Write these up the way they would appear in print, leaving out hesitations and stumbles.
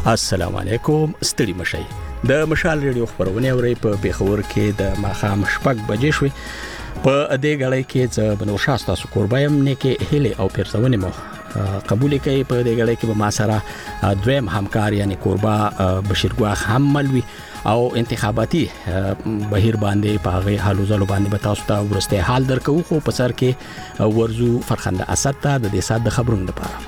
السلام علیکم ستړي مشي د مشال ریډیو خبرونه اوري په پیښور کې د ماخام شپږ بجې شوي په دې غړې کې چې بنو شاستا سو قربایم نه کې هلي او پیرځونه مو قبول کوي په دې غړې کې به ما سره دویم همکار یعنی قربا بشیرګواخ هم ملوي او انتخاباتي بهیر باندې په هغه حالو زلو باندې به تاسو ته ورسته حال درکو خو په سر کې ورزو فرخنده اسد ته د دې سات د خبرونو لپاره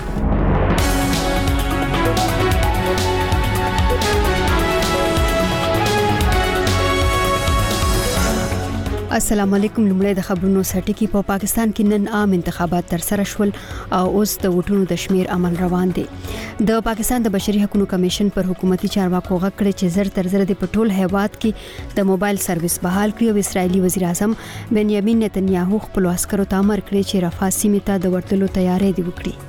السلام علیکم. لمړی د خبرونو سرټکی په پاکستان کې نن عام انتخابات تر سره شول او اوس د ووټونو د شمیر عمل روان دي. د پاکستان د بشري حقوقو کمیشن پر حکومتي چارواکو غږ کړی چې زر تر زر د پټول هیواد کې د موبایل سرویس بحال کړي او اسرایلی وزیر اعظم بنیامین نتنیاهو خپل عسکرو ته امر کړی چې رفاه سیمې ته د ورتلو تیاری دی وکړي.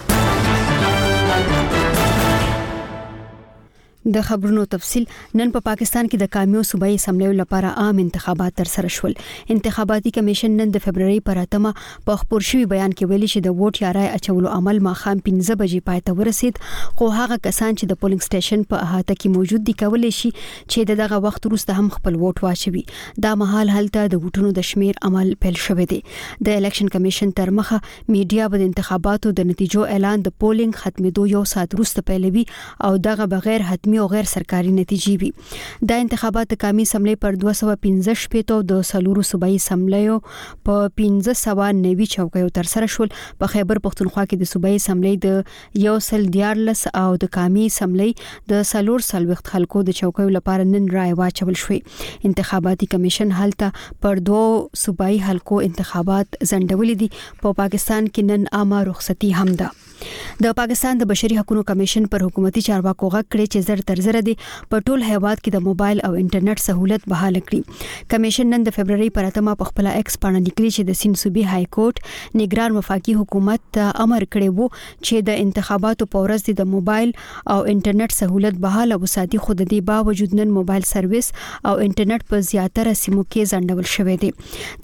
د خبرونو تفصيل نن په پاکستان کې د کامیو صوبایي اسمبلیو لپاره عام انتخابات تر سره شول. انتخاباتي کمیشن نن د فبرवरी پر 8 په خبر شوی بیان کې ویلي چې د ووټ یا رای اچولو عمل ماخام 15 بجې پای ته ورسید خو هغه کسان چې د پولینګ سټیشن په احاطه کې موجود دي کولای شي چې دغه وخت وروسته هم خپل ووټ واچوي. دا مهال هلته د ووټونو د شمیر عمل پیل شوی دی. د الیکشن کمیشن تر مخه میډیا به د انتخاباتو د نتیجو اعلان د پولینګ ختمېدو یو ساعت وروسته پیلوي او دغه بغیر حتمي او غیر سرکاري نتیجې وي. د انتخابات کامی سملې پر 215 شپېتو د سلورو صوبایي سملیو په 1590 چوکیو تر سره شول. په خیبر پختونخوا کې د صوبایي سملې د یو سل دیارلس او د کامی سملې د سلور سلوخت خلکو د چوکیو لپاره نن رای واچول شوی. انتخاباتي کمیشن هلته پر 2 صوبایي حلقو انتخابات ځنډولې دي. په پاکستان کې نن عامه رخصتي هم ده. د پاکستان د بشري حقوقو کمیشن پر حکومتي چارواکو غږ کړی چې زر تر زر دي په ټول هیواد کې د موبایل او انټرنیټ سہولت بحال کړي. کمیشن نن د فبرवरी پر 8 په خپل ایکس باندې لیکلي چې د سند صوبې های کورټ نگران وفاقي حکومت ته امر کړی وو چې د انتخاباتو په ورځ د موبایل او انټرنیټ سہولت بحال وساتي. خو د دې باوجود نن موبایل سرویس او انټرنیټ په زیاتره سیمو کې ځنډول شوی دی.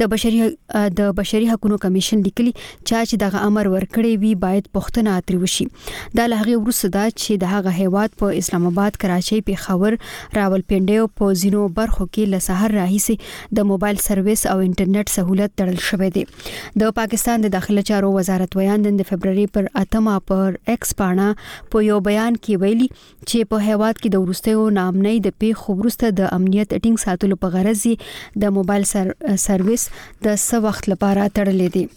د بشري حقوقو کمیشن لیکلي چې دغه امر ورکړی وی باید پښتنه اتري وشي. دا لغه ورسره دا چې د هغه هیواد په اسلام آباد، کراچۍ، پیښور، راولپنډي او په ځینو برخو کې له سحر راهیسې د موبایل سرویس او انټرنیټ سہولت تړل شوی دی. د پاکستان د داخله چارو وزارت ویان د فبرवरी پر 8 پر ایکس باندې په یو بیان کې ویلي چې په هیواد کې د ورستیو نامنۍ د پیښو ورسته د امنیت ټینګ ساتلو په غرض د موبایل سرویس د څه وخت لپاره تړلې دي.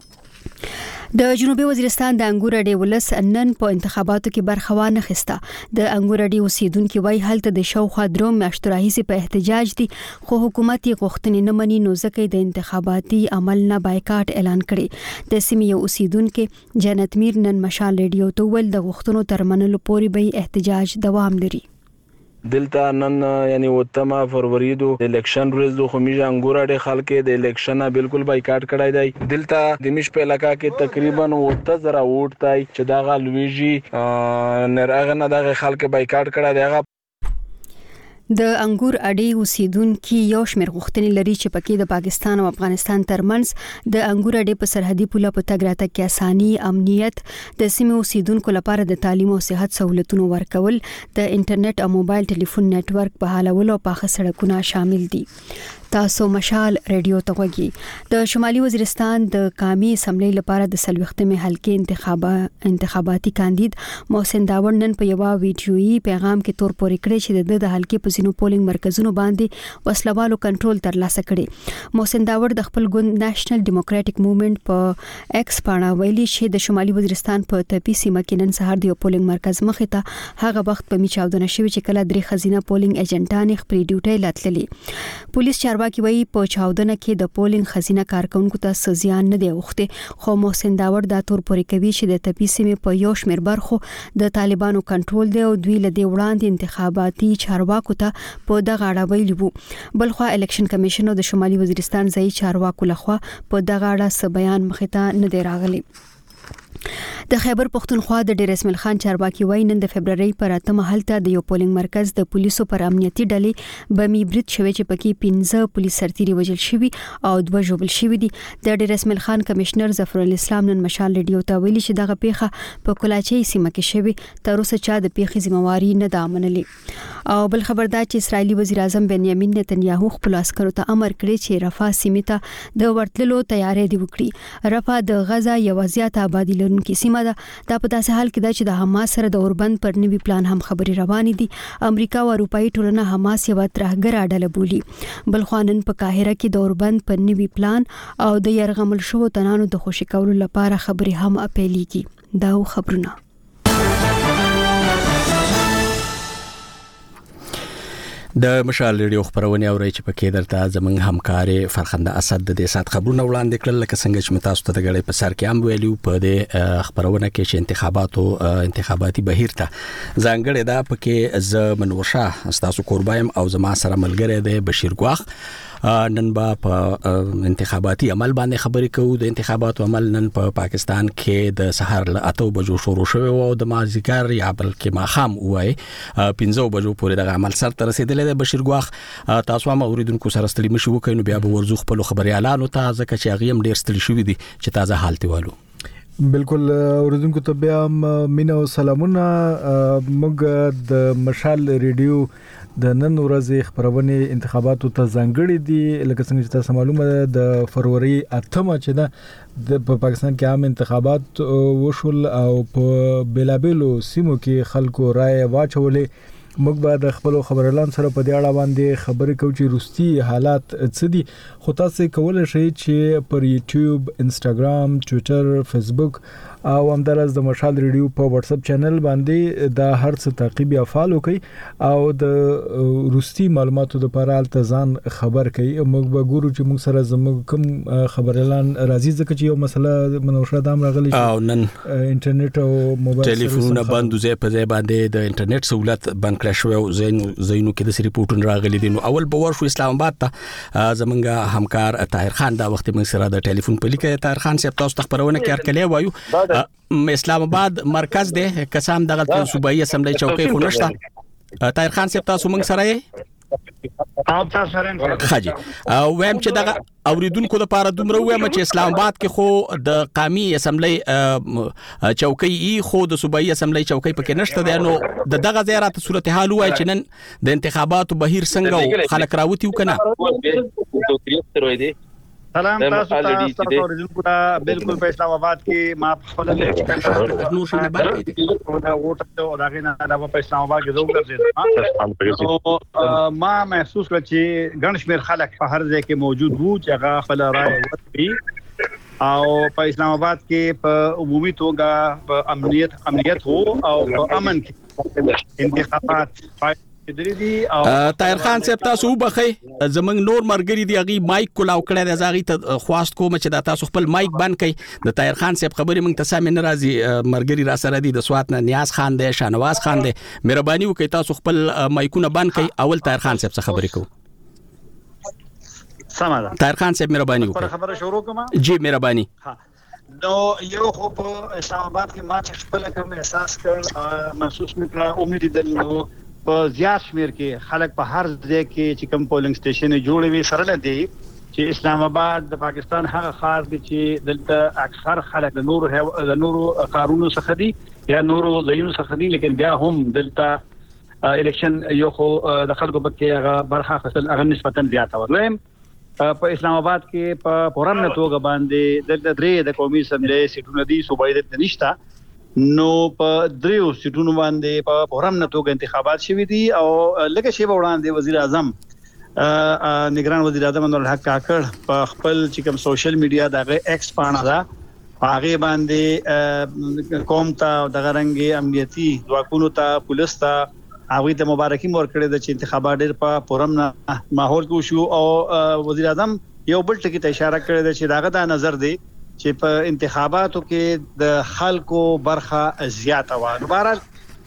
د جنوبي وزیرستان د انګور اډې ولس نن په انتخاباتو کې برخه وانه خسته. د انګور اډې اوسیدونکو وایي هلته د شاوخوا درو میاشتو راهیسې په احتجاج دي خو حکومت یې غوښتنې نه مني نو ځکه د انتخاباتي عمل نه بایکاټ اعلان کړي. د سیمې یو اوسیدونکو جنت میر نن مشال ریډیو ته ول د غوښتنو تر منلو پورې به احتجاج دوام لري. دلته نن یعنی 8 فروری د الیکشن ورځ د خمیجه انګوراډه خلک د الیکشن بالکل بایکاټ کړای دی. دلته د مش په علاقہ کې تقریبا 8000 ووټ تای چې دا غلویږي نرغه نه دغه خلک بایکاټ کړای دی. د انګور اډې اوسیدونکو یو شمېر غوښتنې لري چې پکې د پاکستان او افغانستان ترمنځ د انګور اډې په سرحدي پوله په تګ راتګ کې اساني، امنیت، د سیمې اوسیدونکو لپاره د تعلیم او صحت سہولتونو ورکول، د انټرنیټ او موبایل ټلیفون نتورک په حالولو او پاخه سړکونه شامل دي. تاسو مشال ریډیو ته وګورئ. د شمالي وزیرستان د کامی اسمبلی لپاره د سلوختمه حلقې انتخاباتي کاندید محسن داور نن په یو ویډیويي پیغام کې تور پورې کړی چې د حلقې په ځینو پولینګ مرکزونو باندې وسلوالو کنټرول ترلاسه کړي. محسن داور د خپل ګوند نېشنل ډیموکراټک موومېنټ په ایکس باندې ویلي چې د شمالي وزیرستان په تپی سیمه کې نن سهار د پولینګ مرکز مخې ته هغه وخت په میچاودنه شوی چې کله درې خزینه پولینګ ایجنټان خپل ډیوټي لاتللي. پولیس چارواکي وایي په چاودنه کې د پولینګ خزینه کارکونکو ته سزیان نه دی اوخته. خو محسن داور دا تور پورې کوي چې د تپی سیمه په یو شمېر برخو د طالبانو کنټرول دی او دوی له دې وړاندې انتخاباتي چارواکو ته په دغه اړه ویلي وو. بلخوا الیکشن کمیشن د شمالي وزیرستان ځای چارواکو لخوا په دغه اړه څه بیان مخې ته نه دی راغلی. د خیبر پختونخوا د ډیر اسماعیل خان چارواکي وایي نن د فبرवरी پر 8 هلته د یو پولینګ مرکز د پولیسو پر امنیتي ډلې بمي برید شوی چې پکې 15 پولیس سرتیري وژل شوی او 2 ژوبل شوی دي. د ډیر اسماعیل خان کمشنر ظفر الاسلام نن مشال ریډیو ته ویلي چې دغه پیښه په کلاچي سیمه کې شوی تر اوسه چا د پیښې ذمہواری نه ده منلې. او بل خبردار چې اسرایلی وزیر اعظم بنیامین نتنیاهو خپل عسکرو ته امر کړی چې رفح سیمه ته د ورتللو تیاری دی وکړي. رفح د غزا یو زیاته آبادی لرونکي سیمه دا په داسې حال کې ده چې د حماس سره د اوربند پر نوي پلان هم خبري روانې دي. امریکا او اروپאי ټولنه حماس یو ترهګر ډله بولي. بل خوانن په قاهره کې د اوربند پر نوي پلان او د يرغمل شو تنانو د خوشی کولو لپاره خبري هم اپیلېږي. دا خبرونه د مشال ریډیو خبرونه اوري چې پکې درته زمنګ همکاري فرخنده اسد د دې سات خبرونه وړاندې کړل لکه څنګه چې تاسو ته د غړې په سر کې هم ویلو په دې خبرونه کې چې انتخاباتي بهیر ته ځانګړې ده پکې ز منورشاه تاسو قربایم او زما سره ملګری دی بشیر ګواخ. نن با په انتخاباتي عمل باندې خبرې کوو. د انتخاباتو عمل نن په پاکستان کې د سحر له 8 بجو شروع شوی او د مازیګر یا بلکې ماخام وای 15 بجو پورې د عمل سره تر رسیدلې ده. بشیر ګواخ تاسو هم اوریدونکو سره ستړي مشي وکړو نو بیا به ورزو خپل خبري اعلان او تازه کچ هغه هم ډیر ستړي شوی دي چې تازه حالت والو. بالکل اوریدونکو ته بیا مینا او سلامونه. موږ د مشال ریډیو د نن ورځې خبرونه انتخاباتو ته ځانګړي دي. لکه څنګه چې تاسو معلومه ده د فروری 8 چې ده د پاکستان کې عام انتخابات وشول او په بیلابلو سیمو کې خلکو رائے واچولې. موږ به د خپل خبرلان سره په دې اړه باندې خبرې کوو چې روستي حالات څه دي. خو تاسو کولای شئ چې پر یوټیوب، انستګرام، ټوئیټر، فیسبوک او همدارس د مشال ریډیو په واتس اپ چینل باندې دا هر څه تعقیب یا فالو کړئ او د روستي معلوماتو لپاره التزام خبر کړئ. موږ به ګورو چې موږ سره زموږ کوم خبرلان راځي ځکه چې یو مسله منوشه دام راغلی او نن انټرنیټ او موبایل ټلیفونونه بند وزې په ځای باندې د انټرنیټ سہولت بند کړی شو. زینو کې د ریپورتونه راغلي دي. نو اول به ورشو اسلام آباد ته زمونږ همکار طاهر خان دا وخت موږ سره د ټلیفون په لیکه. طاهر خان صاحب تاسو خبرونه کې ارکلې وایو اسلام آباد مرکز دی قسم دغه صوبایي اسمبلی چوکۍ خو نشته. طاهر خان صاحب تاسو موږ سره یې او تاسو سره خاجي او ویم چې دغه اوریدونکو لپاره دومره وایم چې اسلام آباد کې خو د قومي اسمبلی چوکۍ خو د صوبایي اسمبلی چوکۍ پکې نشته دی. نو د دغه زیارت صورتحال وای چې نن د انتخاباتو بهیر څنګه خلک راوتی وکنه. سلام تاسو ته اوریدونکو ته بالکل په اسلام آباد کې ما خپل نور شنه باندې دا ووټ او دا غینه دا په اسلام آباد کې زوګر ما محسوس کړ چې ګڼ شمېر خلک په هر ځای کې موجود وو چې هغه خپل رائے ورکړي او په اسلام آباد کې په عمومي توګه په امنیت وو او په امن کې انتخابات طاهر خان صاحب تاسو وبخي زمنګ نور مرګري دی غي مایک کولاو کړی د زاغي ته خواست کوم چې دا تاسو خپل مایک بند کړئ. د طاهر خان صاحب خبرې موږ ته سم نه راځي. مرګري را سره دي د سوات نه نیاز خان دی، شانواز خان دی. مهرباني وکړئ تاسو خپل مایکونه بند کړئ. اول طاهر خان صاحب څخه خبرې کوو. سمه ده طاهر خان صاحب مهرباني وکړئ. خبره شروع کوم. جی مهرباني. نو یو خو په اسلام آباد کې ما چې خپل کوم احساس کړ محسوس مې امید دل په زیات شمیر کې خلک په هر ځای کې چې کوم پولینګ سټیشن جوړ وي سره لدی چې اسلام آباد د پاکستان هغه خاص دي چې دلته اکثر خلک د نورو قانونو څخه دي یا نورو ځایونو څخه دي. لیکن بیا هم دلته الیکشن یو خو د خلکو پکې هغه برخه خپل هغه نسبتا زیاته ورلم. په اسلام آباد کې په پورم توګه باندې دلته درې د قومي اسمبلی سیټونه دي صوبایي د نشتا. نو په دریو سیټونو باندې په پورم توګه انتخابات شوي دي او لکه شی وړاندې وزیر اعظم نگران وزیر اعظم انور الحق کاکړ په خپل چې کوم سوشل میډیا دغه ایکس پاڼه دا هغه باندې قوم ته د غرنګي امنیتي ځواکونو ته پولیس ته هغه ته مبارکي مور کړې د چې انتخابات ډېر په پورم ماحول کې شو او وزیر اعظم یو بل ټکی ته اشاره کړې چې داغه د نظر دی چې په انتخاباتو کې د خلکو برخه زیاته و. بهرحال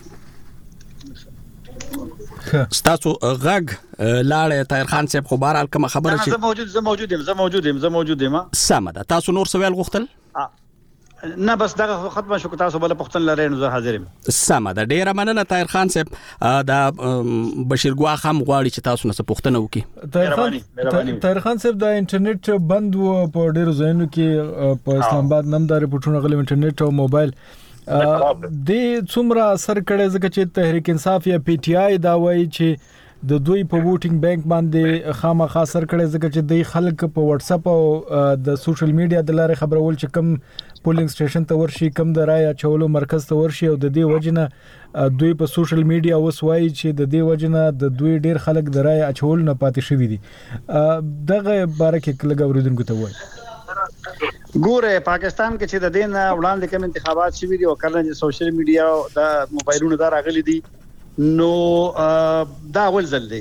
ستاسو غږ لاړې طاهر خان صاحب خو بهرحال کوم خبره چې زه موجود یم. سمه ده. تاسو نور سوال غوښتل نه بس دغه ختمه شو تاسو بل پختن لري نو زه حاضر یم. سمه ده ډیره مننه طاهر خان صاحب. دا بشیر ګواخ هم غواړي چې تاسو نه پوښتنه وکړي. طاهر خان صاحب د انټرنیټ بند و په ډیرو ځایونو کې په اسلام آباد نم د رپورټونو غلي انټرنیټ او موبایل د څومره اثر کړي ځکه چې تحریک انصاف یا پی ټی آی دا وایي چې د دوی په ووټینګ بانک باندې خامخا اثر کړي ځکه چې د خلک په واتس اپ او د سوشل میډیا د لارې خبرول چې کم پولینګ سټیشن ته ورشي کم د رای اچولو مرکز ته ورشي او د دې وجنه دوی په سوشل میډیا وسوي چې د دې وجنه د دوی ډیر خلک د رای اچول نه پاتې شوی دي. دغه باره کې لږ اوریدونکو ته وایي. ګوره پاکستان کې چې د دین وړاندې کوم انتخابات شوي دي او کله چې سوشل میډیا د موبایلونو دا راغلي دي نو دا اول ځل دی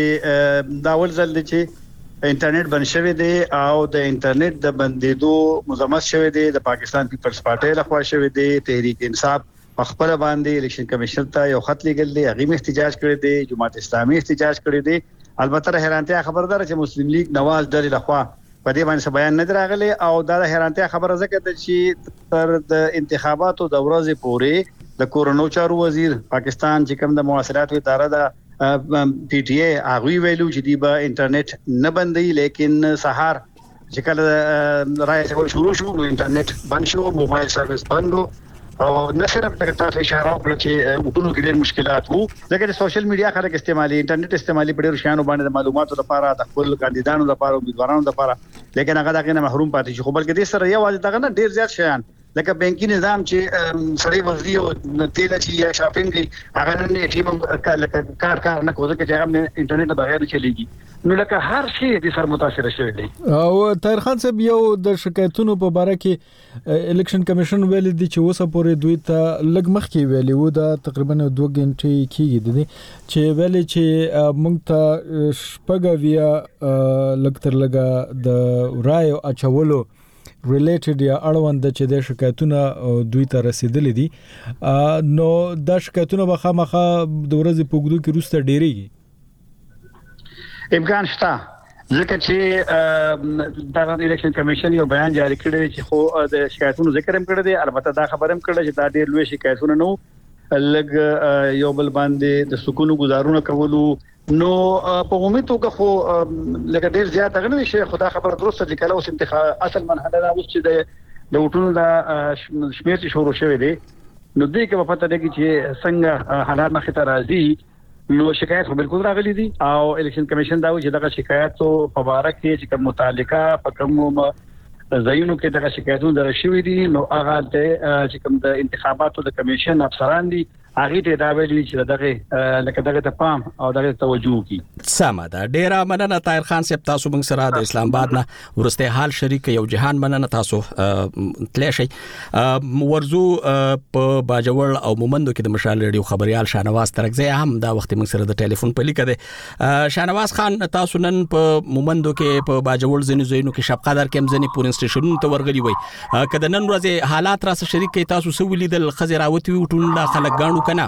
چې انټرنیټ بند شوی دی او د انټرنیټ د بندیدو مزمت شوی دی د پاکستان پیپلز پارټي لخوا شوی دی. تحریک انصاف خپل باندې الیکشن کمیشن ته یو خط لیکل دی هغه احتجاج کړی دی جماعت اسلامي احتجاج کړی دی. البته حیرانتیا خبردار چې مسلم لیگ نواز ډلې لخوا په دې باندې بیان نه راغلی او دا حیرانتیا خبره زکه چې تر د انتخاباتو د ورځې پورې د کورونو چارو وزیر پاکستان چې کوم د مواصلات اداره د پی ټی آی هغه ویلو چې دی به انټرنیټ نه بندي لیکن سهار چې کله راځي شروع شو نو انټرنیټ بند شو موبایل سرویس بند او نشره په تاسو اشاره وکړه چې وګورو کې ډېر مشکلات وو ځکه چې سوشل میډیا خلک استعمالي انټرنیټ استعمالي په ډېر شانو باندې د معلوماتو لپاره د خپل کاندیدانو لپاره امیدوارانو لپاره لیکن هغه دغه نه محروم پاتې شو. خو بلکې د سره یو ځای دغه نه ډېر زیات شیان لکه بانکي نظام چې سړی وزري او تیل چې یا شاپینګ هغه نه ټیم کار نه کوي چې هغه انټرنیټ بغیر چلیږي نو لکه هر شی د سر متاثر شوی دی. او طاهر خان صاحب یو د شکایتونو په باره کې الیکشن کمیشن ویل دي چې اوسه پورې دوی ته لګ مخ کې ویلي وو دا تقریبا 2 غنټې کېږي دي چې ویل چې مونږ ته شپږ لکتر لګا د رای اچولو ریلیټډ یا اړوند چې د شکایتونه دوی ته رسیدلې دي نو دا شکایتونه به خامخا د ورځې په اوږدو کې وروسته ډېرېږي. امکان شته ځکه چې دا الیکشن کمیشن یو بیان جاری کړی چې خو د شکایتونو ذکر هم کړی دی. البته دا خبر هم کړی چې دا ډېر لوی شکایتونه نو لګ یو بل باندې د سکونو گزارونه کولو نو په عمومي توګه خو لکه ډېر زیات غنوي شي. خدا خبر درسته چې کله اوس انتخاب اصل مرحله دا اوس چې د وټونو د شمیر چې شروع شوی دی نو دې کې په پته دی چې څنګه حالات مخ ته راځي نو شکایت خو بالکل راغلي دي او الیکشن کمیشن دا و چې دغه شکایتو په اړه کې چې کوم متعلقه په کوم ځایونو کې دغه شکایتونه درشوي دي نو هغه چې کوم د انتخاباتو د کمیشن افسران دي هغه ته دا ویلي چې دغه لکه دغه ته پام او دغه توجه کی. سمه ده ډیره مننه طاهر خان صاحب تاسو موږ سره د اسلام آباد نه ورسته حال شریک یو جهان مننه تاسو تلی شي ورزو په باجوړ او مومندو کې د مشال ریډیو خبريال شانواز ترکزی هم دا وخت موږ سره د ټلیفون په لیکه ده. شانواز خان تاسو نن په مومندو کې په باجوړ زینو کې شپ قدر کې مزنی پورین سټیشن ته ورغلی وای کله نن ورځ حالات را سره شریک کی تاسو سو ولیدل خزراوتی وټون لا خلک غاڼو کنه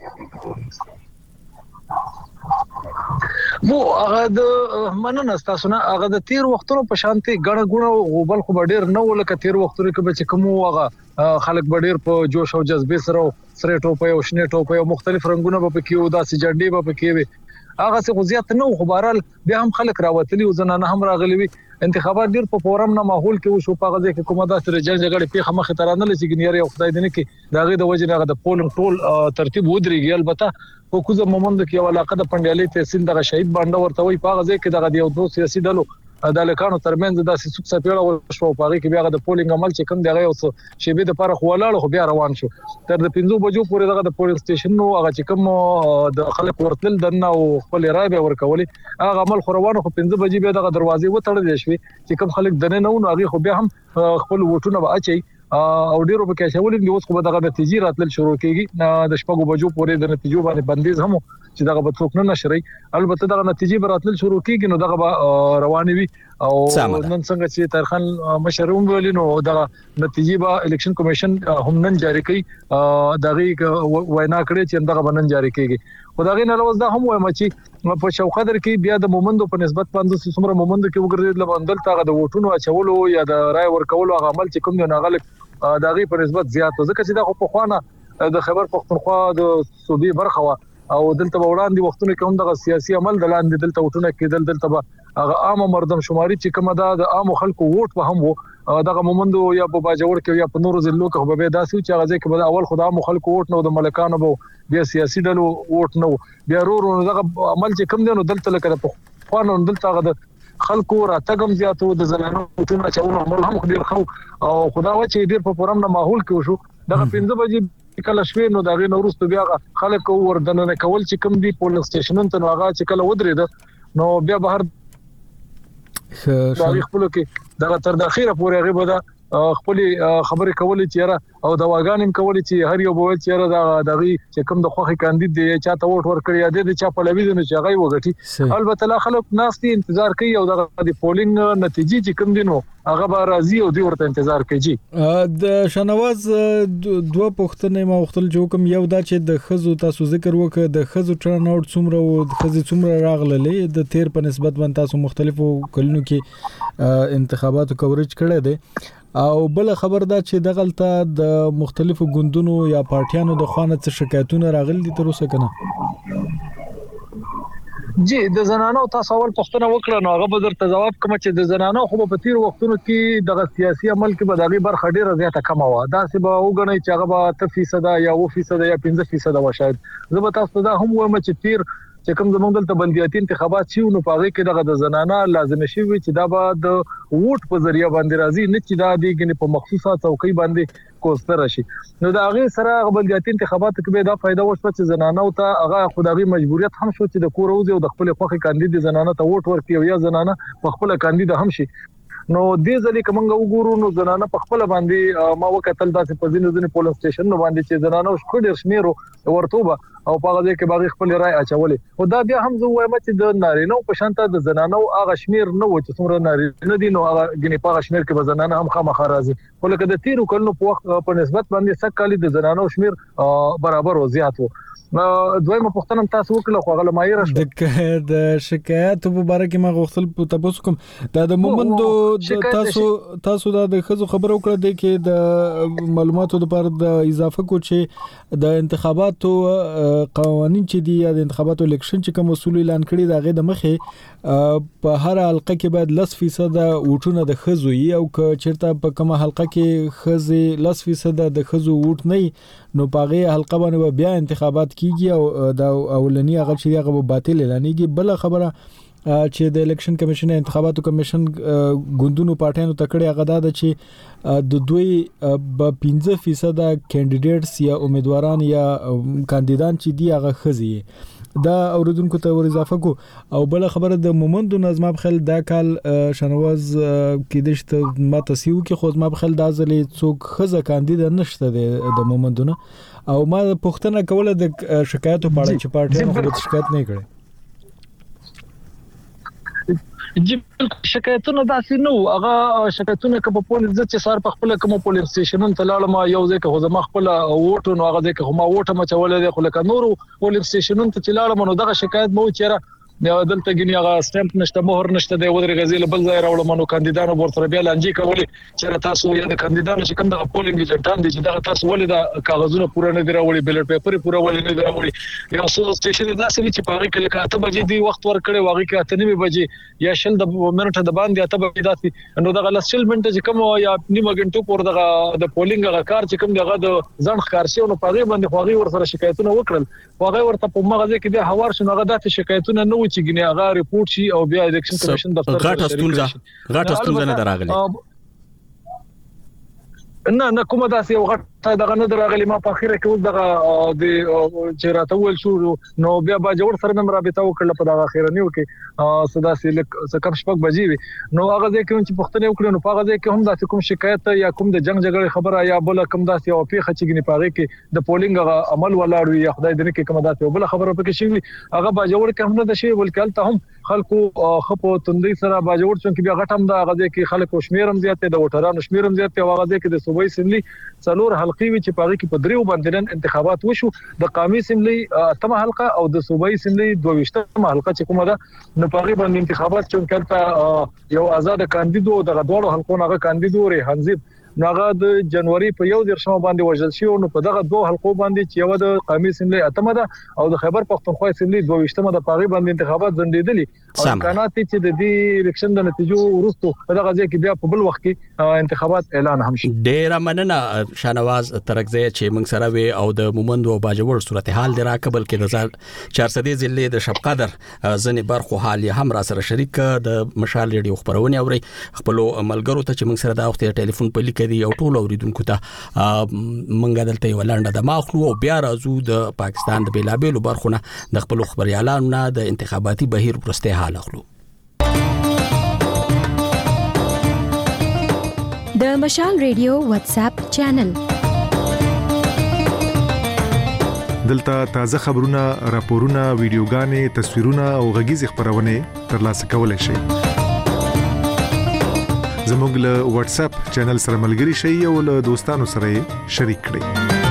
مو هغه د مننه تاسو نه هغه د تیر وختونو په شانتي غړ غړ غوبل خو ډیر نه ولکه تیر وختونو کې به کوم هغه خلک ډیر په جوش او جذبه سره سره ټوپه او شنه ټوپه او مختلف رنگونه به پکې او داسې جنډي به پکې وي هغه څه غزيات نه خو بهرال بیا هم خلک راوتلي او زنانه هم راغلي وي انتخابات ډیر په فورم نه ماحول کې وشو په غزه کې کومه داسې جنګ پیخه مخ ته رانه لسی ګنیر یو خدای دې نه کې داغه د وجه نه د پولینګ ټول ترتیب ودرېږي. البته په کوزه مومند کې یو علاقه د پندیالي تحصیل دغه شهید باندې ورته وي په غزه کې دغه یو دوه سیاسي دلو د لکانو ترمنځ داسې څوک سپېړه وشو په هغه کې بیا د پولینګ عمل چې کوم دغه یو شیبه د لپاره خوالاړو خو بیا روان شو تر د 5 بجو پورې دغه د پولینګ سټیشن نو هغه چې کوم د خلک ورتل دنه او خپل رای به ورکولې هغه عمل خو روانو خو 5 بجې بیا دغه دروازې وتړل شوې چې کوم خلک دنه نه نو هغه خو بیا هم خپل وټونه به اچي او ډیرو په کې شاولین دی اوس خو دغه نتیجې راتل شروع کیږي د شپږو بجو پورې د نتیجو باندې بندیز هم چې دغه به څوک نه نشري. البته دغه نتیجې براتل شروع کیږي نو دغه رواني وي او نن څنګه چې طاهر خان مشروم ویلینو دغه نتیجې به الیکشن کمیشن هم نن جاری کړي دغه وینا کړي چې دغه بنن جاری کیږي. خدای نه لوز دا هم وایم چې په شوقدر کې بیا د مومندو په نسبت باندې څومره مومند کې وګرځیدل باندې تاغه د ووټونو اچولو یا د رای ورکولو عمل چې کوم نه غلط د غي په نسبت زیات ځکه چې دا په خوانه د خبر پختونخوا د صوبې برخه وا او دلته وړاندې وختونه کوم د سیاسي عمل د لاندې دلته وټونه کېدل دلته هغه عام مردم شماري چې کومه د عام خلکو ووټ به هم وو دغه مومندو یا په باجوړ کې یا په نورو ضلعو کې به داسې چې هغه کې به اول خدای عام خلکو ووټ نو د ملکانو به بیا سیاسي ډلو ووټ نو بیا ورو دغه عمل چې کوم دی نو دلته لکه په خوانو دلته هغه خلکو راتګم زیاتو د زنانو وټونه چاونه عمل هم خو ډیر خو او خدای و چې ډیر په پرم نه ماحول کې وشو دغه 15 بجې کله شوې نو دغه نورستو بیا خلک وردننه کول چې کوم دی پولیس سټیشنونو ته هغه چې کله ودرېد نو بیا بهر تاریخ په لکه دغه تر د اخیره پورې هغه به خپل خبرې کولې چې او دواګانې کولې چې هر یو بول چې دغه چې کوم د خوخي کاندید دی چاته ووټ ورکړی یا د چا په لوي نه چې هغه وګټي البته لا خلک ناستي انتظار کوي او د پولینګ نتیجې چې کوم دینو هغه به راځي او دوی ورته انتظار کوي د شنواز دوه پښتنې ما وختل جو کوم یو دا چې د خزو تاسو ذکر وکړه د خزو ټرن اوټ څومره او د خزو څومره راغله د تیر په نسبت باندې تاسو مختلفو کلونو کې انتخاباتو کوریج کړی دی او بل خبر دا چې دغلطه د مختلفو ګوندونو یا پارټیانو د خوانه څخه شکایتونه راغلي دي تر اوسه کنه جی د زنانو تاسو اول پښتنه وکړه نو هغه به درته جواب کوم چې د زنانو خو په تیر وختونو کې د سیاسي عمل کې به دغه برخه ډیره زیاته کم و دا چې به وګڼي چې هغه به 3% یا 2% یا 5% و شاید زه به تاسو دا هم وایم چې تیر چې کوم زموږ دلته بلدیاتي انتخابات شي نو پاره کې دغه د زنانه لازم شي چې دا به د ووټ په ذریعہ باندې راځي نه چې دا دیګنه په مخصوصه چوکۍ باندې کوستر شي نو دا هغه سره بلدیاتي انتخابات کې به دا فائدہ وشو چې زنانه او ته هغه خدای مجبوریت هم شو چې د کور اوځي او د خپل خوخي کاندید زنانه ته ووټ ورکړي یا زنانه په خپل کاندید هم شي نو دې ځلې کومه وګورو نو زنانه په خپل باندې ما وکتل داسې په ځینو پولیس سټیشن باندې چې زنانه شو ډیر شمیرو ورتوبه او په هغه کې باغ خپل رائے اچولې او دا بیا هم زه وایم چې د نارینه په شانته د زنانو هغه شمیر نه و چې څومره نارینه دي نو هغه غني په شمیر کې به زنانه هم خامخا راځي ولکه د تیرو کلونو په وخت په نسبت باندې سکهالي د زنانو شمیر برابر او زیات وو دویمه پښتنه تاسو وکړه خو غل مایر شو د شکایت په اړه کې ما غوښتل په تاسو کوم دا د مومندو تاسو د خزو خبرو کړه د کې د معلوماتو لپاره د اضافه کو چې د انتخاباتو قوانين چې دی د انتخاباتو الیکشن چې کوم اصول اعلان کړي دا غي د مخه په هر حلقه کې باید 10% ووټونه د خزو یي او که چیرته په کومه حلقه کې خزي 10% د خزو ووټ نه نو پاغه حلقه باندې بیا انتخابات کیږي او د اولنی هغه چې هغه باطل اعلانېږي بل خبره چې د الیکشن کمیشن انتخاباتو کمیشن ګوندونو پارټیانو تکړه هغه دا چې د دوی په 15% کینډیډیټس یا امیدواران یا کاندیدان چې دی هغه خزي دا اوریدونکو ته ور اضافه کو او بل خبره د مومندو نظم بخل دا کال شنواز کې دشت ما تسیو کې خو ما بخل دا ځلې څوک خزه کاندید نشته د مومندو او ما پښتنه کوله د شکایتو په اړه چې پارټیانو خو شکایت نه کړي جبل شکایتونه داسې نو هغه شکایتونه کله په پولیس چې سار په خپل کوم پولیس سټیشنونو ته لاړم یو ځکه خو زما خپل ووټ نو هغه ځکه ما ووټ ما چولې دی خو لکه نورو پولیس سټیشنونو ته لاړم نو دغه شکایت مو چیرې دلته ګنی هغه سټمپ نشته مهر نشته د ودرې غزل بل ځای راوړم نو کاندیدانو ورته بیا لانجې کولې چې تاسو یا د کاندیدانو چې کوم د پولینګ ایجنټان دي چې دا تاسو ولې د کاغذونو پوره نه دی راوړي بیلټ پیپر پوره ولې نه دی راوړي یو څو سټیشن داسې چې پاره کې لکه 8 بجې دی وخت ورکړي واغې کې 8 بجې یا شل د منټه د باندې 8 بجې داسې نو دغه لسل منټه چې کوم یا نیمه غنټه پور دغه د پولینګ غا کار چې کوم دغه د ځن ښکار شي نو پاره باندې خوغي ور سره شکایتونه وکړل واغې ورته په مغازه کې د هوار شنو هغه د شکایتونه نه و چې ګنی هغه ریپورت شي او بیا الیکشن کمیشن دفتر غټ استولزه نه دراغلي نه کومه داسې یو غټ دغه نه دراغلي ما په اخیره کې اوس دغه د چې راته ول شو نو بیا با جوړ سره مم رابطه وکړه په دغه اخیرنیو کې صدا سي کم شپږ بجې وي نو هغه ځکه چې پښتنه وکړو نو هغه ځکه هم داسې کوم شکایت یا کوم د جنگ جګړې خبره یا بل کوم داسې او پیخه چې ګنې پاره کې د پولینګ عمل ولاړ یا خدای دې کې کوم داسې بل خبره پکې شي هغه با جوړ کې هم نه شي بلکې ته هم خلکو خپو تندې سره با جوړ چې بیا غټم دا هغه ځکه خلکو شمیرم زیاته د وټرانو شمیرم زیاته هغه ځکه د صوبې سملي څلور حلقې وی چې پاره کې په دریو باندې انتخابات وشو د قومي سملي اتمه حلقه او د صوبې سملي 22مه حلقه چې کومه ده نو پاره باندې انتخابات چې کله یو آزاد کاندیدو د غوړو حلقو هغه کاندیدو ریحان زیب ناغه د جنوري په 1 باندې وژل شو نو په دغه دوه حلقو باندې چې یو د قومي اسمبلی اتمه ده او د خیبر پختونخوا اسمبلی 22مه د پاغي باندې انتخابات ځنډېدلي او امکانات چې د دې الیکشن د نتیجو وروسته په دغه ځای کې بیا په بل وخت کې انتخابات اعلان هم شي. ډیر مننه شانواز ترکزی چې موږ سره وي او د مومند او باجوړ صورتحال دی راکبل کې 400 ضلع د شب قدر ځنې برخو حال هم را سره شریک د مشال ریډیو خبرونه اوري خپل ملګرو ته چې موږ سره دا وخت ټلیفون په لیک دی او ټول اوریدونکو ته موږ دلته ولانډه د ماخلو او بیا راځو د پاکستان د بیلابېلو برخونه د خپل خبريالانو نه د انتخاباتي بهیر پرسته حال اخلو. د مشال ریډیو واتس اپ چینل دلته تازه خبرونه، راپورونه، ویډیوګانې، تصویرونه او غږیز خبرونه ترلاسه کولای شئ. زموږ له واتس اپ چینل سره ملګري شئ او له دوستانو سره شریک کړئ.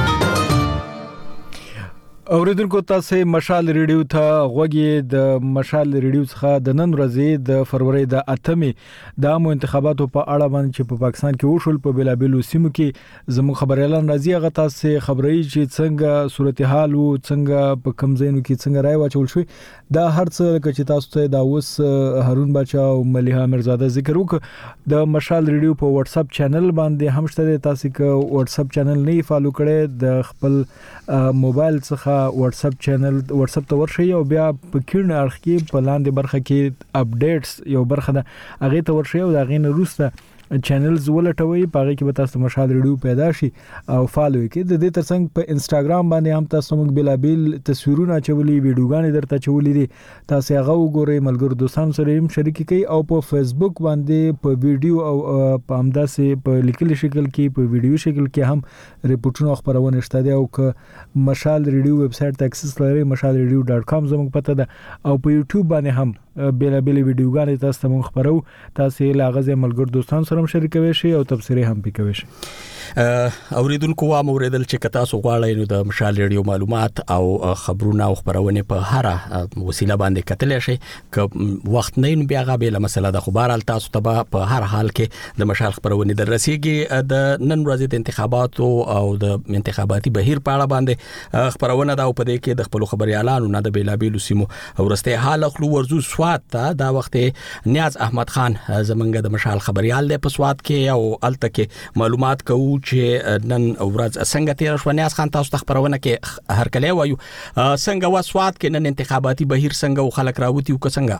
اوریدونکو تاسو مشال ریډیو ته غوږی د مشال ریډیو څخه د نن ورځې د فروری د 8مې د عامو انتخاباتو په اړه باندې چې په پاکستان کې وشول په بیلابېلو سیمو کې زموږ خبريالان راځي هغه تاسو خبري چې څنګه صورتحال وو څنګه په کم ځایونو کې څنګه راي واچول شو دا هر څه چې تاسو ته دا اوس هارون بچا او مليحه مرزاده ذکر وکړه د مشال ریډیو په واتس اپ چینل باندې هم شته تاسو کې واتس اپ چینل نه فالو کړئ د خپل موبایل څخه واتس اپ چینل واتس اپ ته ورشئ او بیا په کیڼ اړخ کې په لاندې برخه کې اپډیټس یو برخه ده هغه ته ورشئ او دا غین وروسته چینلز ولټوي پاره کې به تاسو مشال ریډیو پیدا شي او فالو کړئ. د دې ترڅنګ په انستګرام باندې هم تاسو موږ بلابل تصویرونه چولې ویډیوګانې درته چولې دي تاسو هغه وګورئ ملګرو دوستانو سره هم شریک کړئ او په فیسبوک باندې په ویډیو او په همداسې په لیکل شکل کې په ویډیو شکل کې هم ریپورتونه خبرونه شته دي او که مشال ریډیو ویب سټ ته اکسس لرئ mashalradio.com زموږ پته ده او په یوټیوب باندې هم بیلابل ویډیوګانې تاسو ته موږ خبرو تاسو له غزه ملګرو دوستانو سره شریکوي شي او تبصره هم پکوي شي. اوریدونکو وا موریدل چې کتا سو غواړئ نو د مشال ریډیو معلومات او خبرونه او خبرونه په هر وسیله باندې کتل شي ک وخت نه بیا غابه مسله د خبر تاسو ته په هر حال کې د مشال خبرونه درسيږي د نن ورځې د انتخاباتو او د انتخاباتي بهیر په اړه باندې خبرونه دا په دې کې د خپل خبريالانو نه د بیلابېلو سیمو ورسته حال خلو ورزو سواد ته دا وخت نیاز احمد خان زمونږ د مشال خبريال د پسواد کې او الته کې معلومات کوو چې نن ورځ څنګه تیر شو. نیاز خان تاسو خبرونه کې هر کله وایو څنګه وسواد کې نن انتخاباتي بهیر څنګه خلک راوتی او څنګه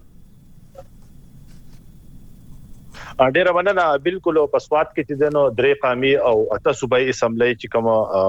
ډیر مننه. بالکل په سواد کې چې دنو درې قامي او اته صوبایي اسمبلی چې کوم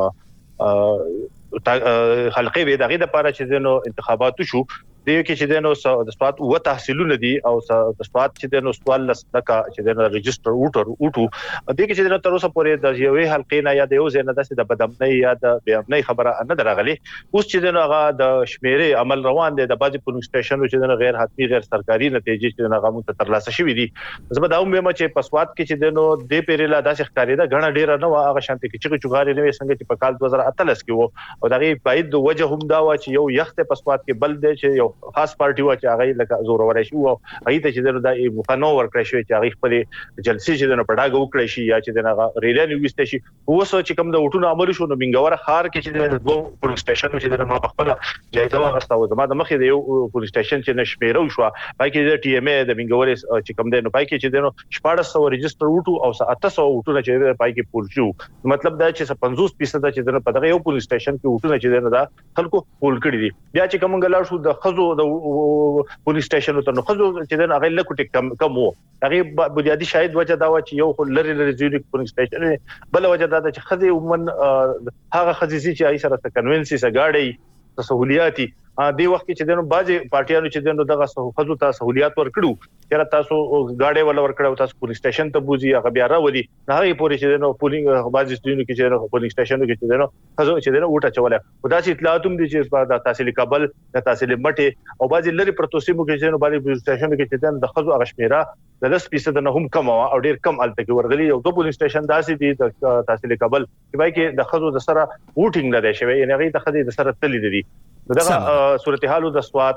حلقې وې دغه لپاره چې دنو انتخابات شو دیو کې چې دنو د سواد و تحصیلونه دي او د سواد چې دنو سوال لسدکا چې دنو ريجستر اوټو دې کې چې دنو تر اوسه پورې د یوې حلقې نه یا د یو ځای نه د بدامنۍ یا د بیامنۍ خبره نه درغلي. اوس چې دنو هغه د شمیرې عمل روان دي د باجی پولینګ سټیشن چې دنو غیر حتمی غیر سرکاري نتیجې چې دنو هغه ترلاسه شوې دي. زما دا هم چې په سواد کې چې دنو د پیریلا داسې ښکاري دا غڼه ډیره نه هغه شانتي کې چې چوغاري نه څنګه چې په کال 2013 کې وو او دغه باید د وجه هم دا و چې یو یخت په سواد کې بل دی چې یو خاص پارټي و چې هغه لکه زور ورای شي او هغه ته چې د مخنو ورکړی شي چې هغه خپل جلسې چې د پډاګه وکړي شي یا چې د ریلې وسته شي اوسو چې کوم د وټونو عمل شو نو منګور خار کې چې د دوه پولیس سټیشن چې د ما خپل جایزه واغستو زما د مخې د یو پولیس سټیشن چې نشمیرو شو پای کې د ټي ام ای د منګور چې کوم د نو پای کې چې د 1400 ريجستر وټو او 700 وټو چې پای کې پول شو مطلب دا چې 50% چې د په دغه یو پولیس سټیشن کې وټو چې د خلکو پول کړی دي. بیا چې کوم غلا شو د خزو د پولیس سټیشن ته نو خزو چې د هغه لکه کم وو هغه بنیادی شاید وجه دا و چې یو لری زیریک پولیس سټیشن بل وجه دا چې خزي ومن هغه خزي چې ای سره کنوینسي سګاړي سہولیاتي دی وخت چې دنو باجی پارټیانو چې دنو دغه خزو ته سہولیات ورکړو چې تاسو گاډي ول ورکړو تاسو پولیس سټیشن ته بوزي هغه بیا راولي نه هغه پوری چې دنو پولینګ باجی ستونو کې چې دنو پولیس سټیشن کې چې دنو خزو چې دنو وټه چوله خدا چې اطلاعات هم دي چې د تحصیل کابل د تحصیل مټه او باجی لري پروتوسیمو کې چې دنو باندې پولیس سټیشن کې چې دنو د خزو غشمیره د 10% نه هم کم او ډیر کم الته کې ورغلي او د پولیس سټیشن داسې دي د تحصیل کابل چې بای کې د خزو د سره ووټینګ نه دی شوی یعنی هغه د خزو د سره تللی دي دغه صورتحالو د سواتو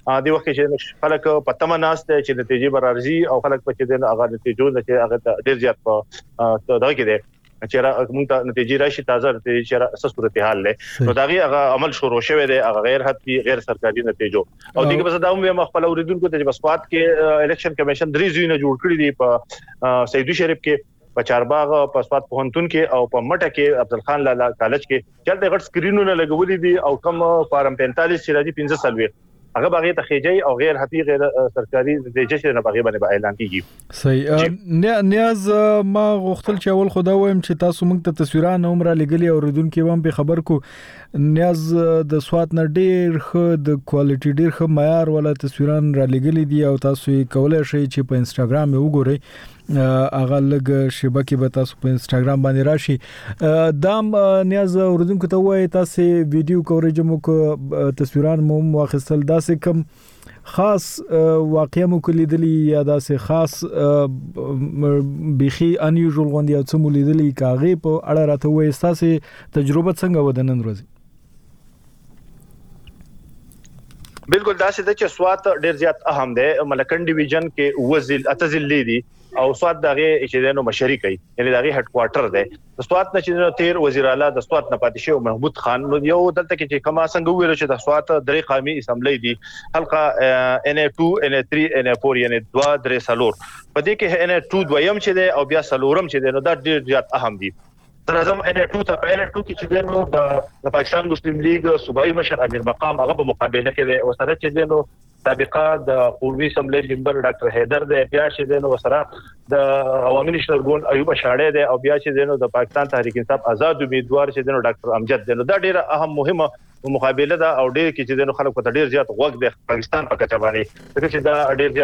د وخت چې خلک په تمناست چې نتیجې برارزي او خلک په چې د هغه نتیجو چې هغه ډیر زیات په دغه کې دي چې را موږ ته نتیجې راشي تازه نتیجې چې څه صورتحال له نو داغي هغه عمل شروع شوه دی هغه غیر حتمی غیر سرکاري نتیجو او دغه په صدا مې خپل اوریدونکو ته بسواد کې الیکشن کمیشن درې زوینه جوړ کړی دی په سیدو شریف کې په چارباغ په سواد پوهنتون کې او په مټه کې عبد الخان لالا کالج کې چلته غټ سکرینونه لګولې دي او کم فارم 45 چې راځي 15 سالوي هغه باغې ته خېجي او غیر حتمی غیر سرکاري نتیجې چې نه باغې باندې اعلان کیږي صحیح نیاز ما غوښتل چې اول خدا وایم چې تاسو موږ ته تصویرونه عمره لګلي او ردونکو هم به خبر کو نیاز د سواد نه ډیر ښه د کوالټي ډیر ښه معیار ولا تصویرونه را لګلي دي او تاسو کولای شئ چې په انستګرام یې وګورئ اغه لګ شبکې به تاسو په انستګرام باندې راشي دام نیاز ردونکو ته وایي تاسو ویډیو کوریج مو کو تصویران مو واخیستل داسې کوم خاص واقعیا مو کلیدلی یا داسې خاص بيخي انيوجوال غوندي او څه مو لیدلی کاغه په اړه راته وایي تاسو تجربه څنګه ودنن ورځي بالکل دا چې د سوات ډیر زیات اهم دی ملکن ډیویژن کې وزل اتزل دي او سوات دغه چې نو مشري کوي یعنی دغه هډ کوارټر دی سوات نه چې تیر وزیر اعلی د سوات نه پاتې شو محمود خان نو یو دلته کې کما څنګه ویل چې د سوات درې قومي اسمبلی دي حلقه NA2 NA3 NA4 یعنی 2 3 سالور په دې کې NA2 دویم چې دی او بیا سالورم چې دی نو دا ډیر زیات اهم دي تر اعظم NA2 ته په NA2 کې چې نو د پاکستان مسلم لیگ صوبایي مشر امیر مقام هغه په مقابله کې دی او سره چې نو سابقه د قومي اسمبلی ممبر ډاکټر حیدر دی بیا چې نو سره د عوامي نشرګون ایوب شاړې دی او بیا چې نو د پاکستان تحریک انصاف آزاد امیدوار چې نو ډاکټر امجد دی نو دا ډیره اهم مهمه مقابله ده او ډیر کې چې نو خلک په ډیر زیات وخت د پاکستان په کچه باندې چې دا ډیر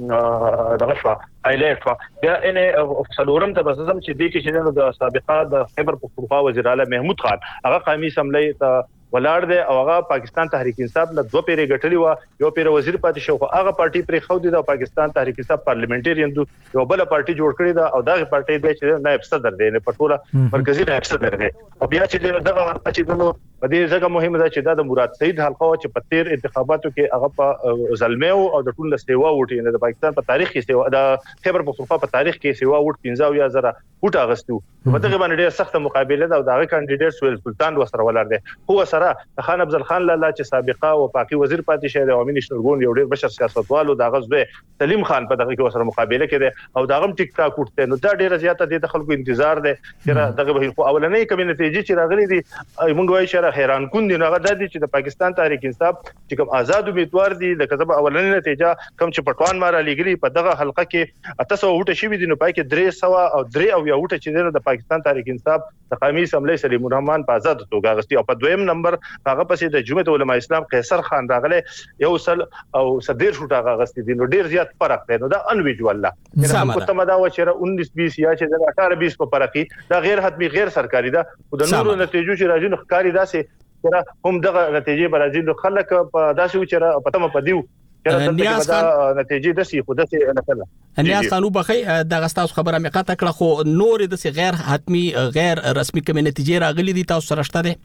زیات دغه شو هایلایټ شو بیا ان سلورم ته بس هم چې د کې چې نو د سابقه د خیبر پختونخوا وزیر اعلی محمود خان هغه قومي اسمبلی ته ولاړ دی او هغه پاکستان تحریک انصاف له دوه پیری غټلی و یو پیر وزیر پاتې شو هغه پارټي پر خو دي د پاکستان تحریک انصاف پارلیمنټریان یو بل پارټي جوړ کړی دا او دغه پارټي د چې نائب صدر دی نه پټوله مرکزی نائب صدر دی او بیا چې دغه چې نو په دې ځکه مهمه ده چې دا د مراد سعید حلقه چې په تیر انتخاباتو کې هغه په زلمیو او د ټول سیوا وټي نه د پاکستان په تاریخ کې سیوا د خیبر پختونخوا په تاریخ کې سیوا وټ 15000 وټ اغستو په دغه باندې ډېر سخت مقابله ده او دغه کاندیډیټ سویل سلطان وسره ولر دی هو سره خان افضل خان لالا چې سابقه او پاکي وزیر پاتې شه د عوامي نشرګون یو ډېر بشر سیاستوالو د غزوه سلیم خان په دغه کې وسره مقابله کړي او دغه ټیک ټاک وټته نو دا ډېر زیاته د خلکو انتظار دی چې دغه به اولنې کمی نتیجې چې راغلي دي موږ وایو چې حیران کون دي نو هغه د دې چې د پاکستان تحریک انصاف چې کوم آزاد امیدوار دي د کذب اولنې نتیجه کوم چې پټوان مارا لګري په دغه حلقه کې 800 وټه شوی دي نو پای کې 300 او 3 او یو وټه چې د پاکستان تحریک انصاف د قومي اسمبلی سلیم الرحمن په آزاد توګه غستي او په دویم نمبر هغه پسې د جمعیت علماء اسلام قیصر خان راغله یو سل او صدیر شوټه غستي دي نو ډیر زیات فرق دی نو دا انویجوال لا کومه دا و چې 19 20 یا چې 18 20 په فرق دا غیر حتمی غیر سرکاري ده او د نورو نتیجو چې راځي نو ښکاری داسې هم دغه نتیجې برازیل خلک په داسې و چې په تمه پدیو نیاز خان نتیجې د سی خود څه نه کړه نیاز خان وبخي دغه تاسو خبره مې قطع کړه خو نور د غیر حتمی غیر رسمي کوم نتیجې راغلي دي تاسو سره شته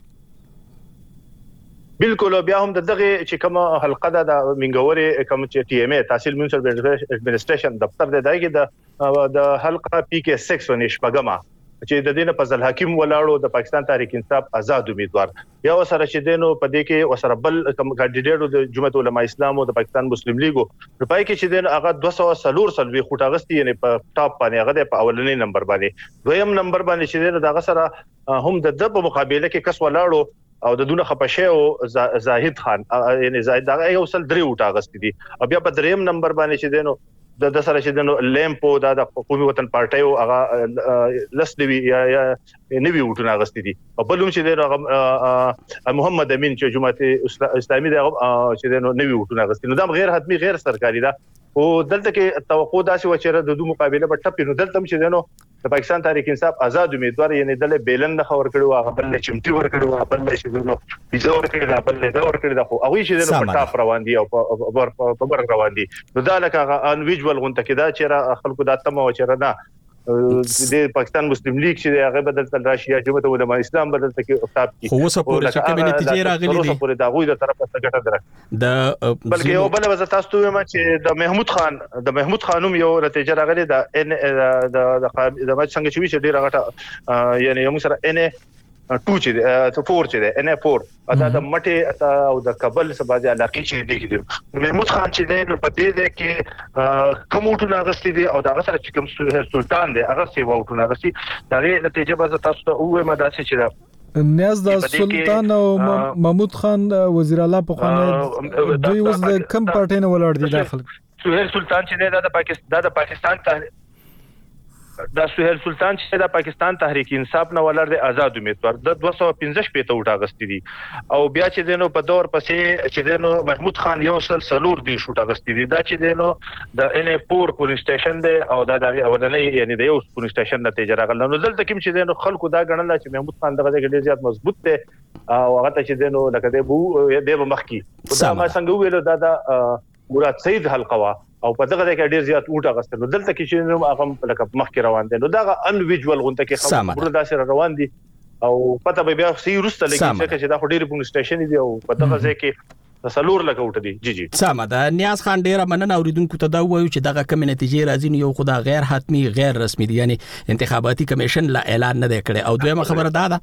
بالکل بیا هم دغه چې کوم حلقه د منګوري کوم چې ټي ام ای تحصیل میونسپل ایڈمنسټریشن دفتر دی دغه د حلقه پی کې 6 نشپګما چې د دینه فضل حکیم ولاړو د پاکستان تحریک انصاف آزاد امیدوار یا وسره چې دینو په دې کې وسره بل کوم کاندیډیټو د جمعیت علماء اسلام او د پاکستان مسلم لیګو په پای کې چې دین هغه 200 سلوي خوټه غستي یعنی په ټاپ باندې هغه په اولنې نمبر باندې دویم نمبر باندې چې دین دغه سره هم د په مقابله کې کس ولاړو او د دونه خپشه او زاهد خان یعنی زاهد دغه یو سل 3 وټه غستي دي او بیا په دریم نمبر باندې چې دینو د سره چې د لیمپو د قومي وطن پارټي او هغه لسنوي یا نوي وټونه غستي دي او بلوم چې د محمد امین چې جماعت اسلامي د چې د نوي وټونه غستي نو دا غیر حتمی غیر سرکاري ده او دلته کې توقع داسې و چې د دوه مقابله په ټپینو دلته چې دنو د پاکستان تحریک انصاف آزاد امیدوار یعنی دله بیلن نه خبر کړو هغه بل چمټي ور کړو بل چې دنو ویزا ور کړو بل له ور کړو خو هغه چې دنو په ټاپ روان دي او په بر روان دي نو دا لکه ان ویجوال غونته کې دا چې خلکو دا تمه و چې نه د پاکستان مسلم لیگ چې هغه بدل تل راشي یا جمهوریت علماء اسلام بدل تکي خطاب کی خو اوسه پورې چې کومه نتیجې راغلي دي اوسه پورې دا غوي د طرفه څخه ګټه درک د بلکې یو بل وزارت تاسو ته ما چې د محمود خانم یو نتیجه راغلي د څنګه چې وی چې ډیره غټه یعنی یو سره ان 2 چې 4 چې ان 4 ادا د مټه او د کابل سبازي علاقې چې دي محمود خان چې دی نو په دې کې کومټونه غستې دي او دا سره چې کوم سلطان دی هغه سی ووټونه غستې دا نتیجه به تاسو ته وې ما داسې چې نیاز د سلطان او محمود خان وزیر اعلی په خوانه دوی اوس د کم پارټي نه ولاړ دي داخل سهیل سلطان چې د پاکستان دا سهیل سلطان چې د پاکستان تحریک انصاف نه ولر د آزاد امیدوار د 215 پیته وټا غستې دي او بیا چې دینو په دور پسې چې دینو محمود خان یو سلور دی شوټا غستې دي دا چې دینو د ان پور پولیس سټیشن دی او دا اولنې یعنی د یو پولیس سټیشن نتیجه راغله نو دلته کوم چې دینو خلکو دا غنل چې محمود خان دغه ډېر زیات مضبوط دی او هغه چې دینو لکه دی به مخکی دا ما څنګه ویل دا مراد سید حلقوا او په دغه کې ډیر زیات وټه غستل دلته کې چې نو هغه لکه مخکې روان دي نو دا ان ویجوال غونته کې خبره داسې روان دي او پته به بیا سي روسته لګي چې دا ډیر پولیس سټیشن دي او په دغه ځای کې سلور لکه وټه دي جی سمه ده نیاز خان ډیر مننه اوریدونکو ته دا وایو چې دغه کوم نتیجې راځي نو یو خدا غیر حتمی غیر رسمي دي یعنی انتخاباتي کمیشن لا اعلان نه کړي او دویمه خبره ده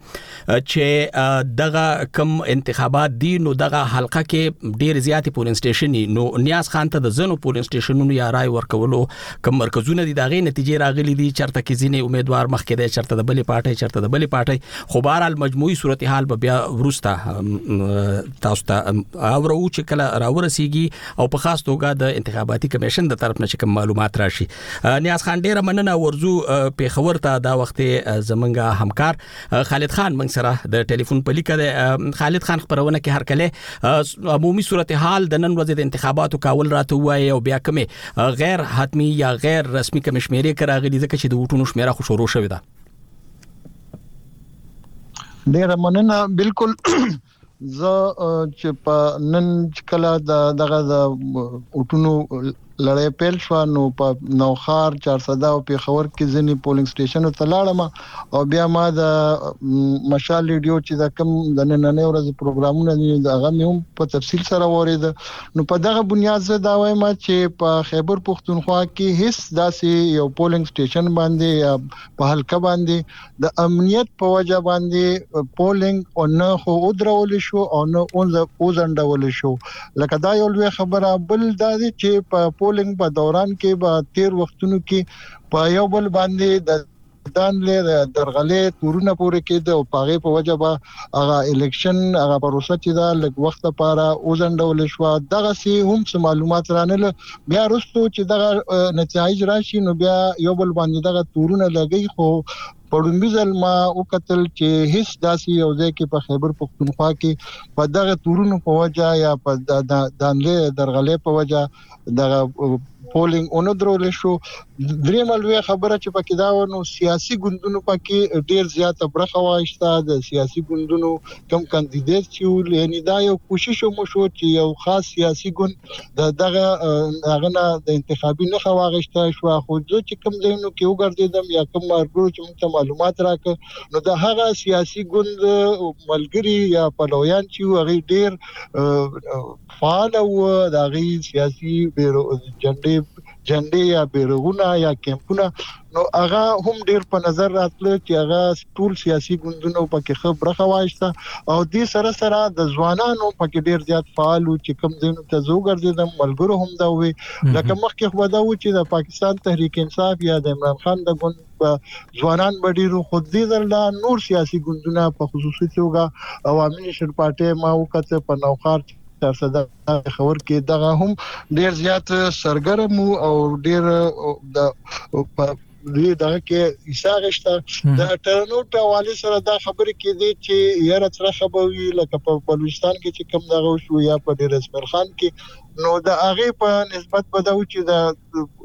چې دغه کوم انتخابات دي نو دغه حلقه کې ډیر زیاتې پولینګ سټیشن نو نیاز خان ته د زنو پولینګ سټیشنونو یا رای ورکولو کوم مرکزونه دي دغه نتیجې راغلي دي چرته کې ځینې امیدوار مخکې دی چرته د بلې پارټي چرته د بلې پارټي خو بهر حال مجموعي صورتحال به بیا ورسته تاسو ته او چې کله راورسیږي او په خاص توګه د انتخاباتي کمیشن د طرف نه کوم معلومات راشي نیاز خان ډیر مننه ورزو په خبر ته دا وخت زمونږه همکار خالد خان موږ سره د ټلیفون په لیکه خالد خان خبرونه کې هر کله عمومي صورتحال د نن ورځې د انتخاباتو کول راته وایي او بیا کومه غیر حتمی یا غیر رسمي کمیشمېري کراغلي ځکه چې د وټونو شمیره خو شروع شوې ده ډیر مننه بالکل زه چې په نن کله دغه د اوټونو لړۍ پیل شو نو په نوخار 400 او په خبر کې ځنی پولینګ سټیشن ته لاړم او بیا ما د مشال ریډیو چې د کم د نننې ورځ پروګرامونه دغه هم په تفصیل سره ورید نو په دغه بنیاد زه دا وایم چې په خیبر پختونخوا کې هیڅ داسې یو پولینګ سټیشن باندې یا په حلقه باندې د امنیت په وجه باندې پولینګ او نه خو درول شو او نه اوزندول شو لکه دا یو لوی خبره بل دا چې په پولینګ په دوران کې به 13 وختونو کې په یو بل باندې د دان له درغلې تورونه پورې کې د پاغه په وجه به هغه الیکشن هغه پروسه چې دا لږ وخت لپاره اوزندول شو دغه سي هم معلومات رانه بیا رستو چې دغه نتایج راشي نو بیا یو بل باندې دغه تورونه لګي خو پړمبیزل ما وکتل چې هیڅ داسې یو ځای کې په خیبر پختونخوا کې په دغه تورونو په وجه یا په دانګې درغلې په وجه دغه پولینګ اونو درول شو درېم لوی خبره چې پکې دا ونو سیاسي ګوندونو پکې ډیر زیات برخه واښته د سیاسي ګوندونو کم کاندیدټ چې یعنی دا یو کوشش مو شو چې یو خاص سیاسي ګوند دغه هغه د انتخابي نه واغښته شو خو چې کم ځینو کې وګرځیدم یا کم مرګو چې موږ معلومات راکړه نو د هغه سیاسي ګوند ملګری یا پلویان چې هغه ډیر فعال او د هغه سیاسي جنډې یا بیرغونه یا کیمپونه نو هغه هم ډیر په نظر راتله چې هغه ټول سیاسي ګوندونو پکې خبره خواښته او دې سره سره د ځوانانو پکې ډیر زیات فعال او چې کم دینو ته زوګرځیدم ملګرو هم دا وي لکه مخکې خو دا و چې د پاکستان تحریک انصاف یا د عمران خان د ګوند ځوانان بډیرو خود دې درلا نور سیاسي ګوندونه په خصوصي توګه عوامي نشر پارټي ما وکړه په نوخار 400 خبر کې دغه هم ډیر زیات سرګرم او ډیر د دغه کې ایساغشته د ټرنو په حواله سره دا خبره کې دي چې یاره تر خبروي لکه په بلوچستان کې چې کم دغه شو یا په ډیر اسمر خان کې نو د هغه په نسبت بدو چې د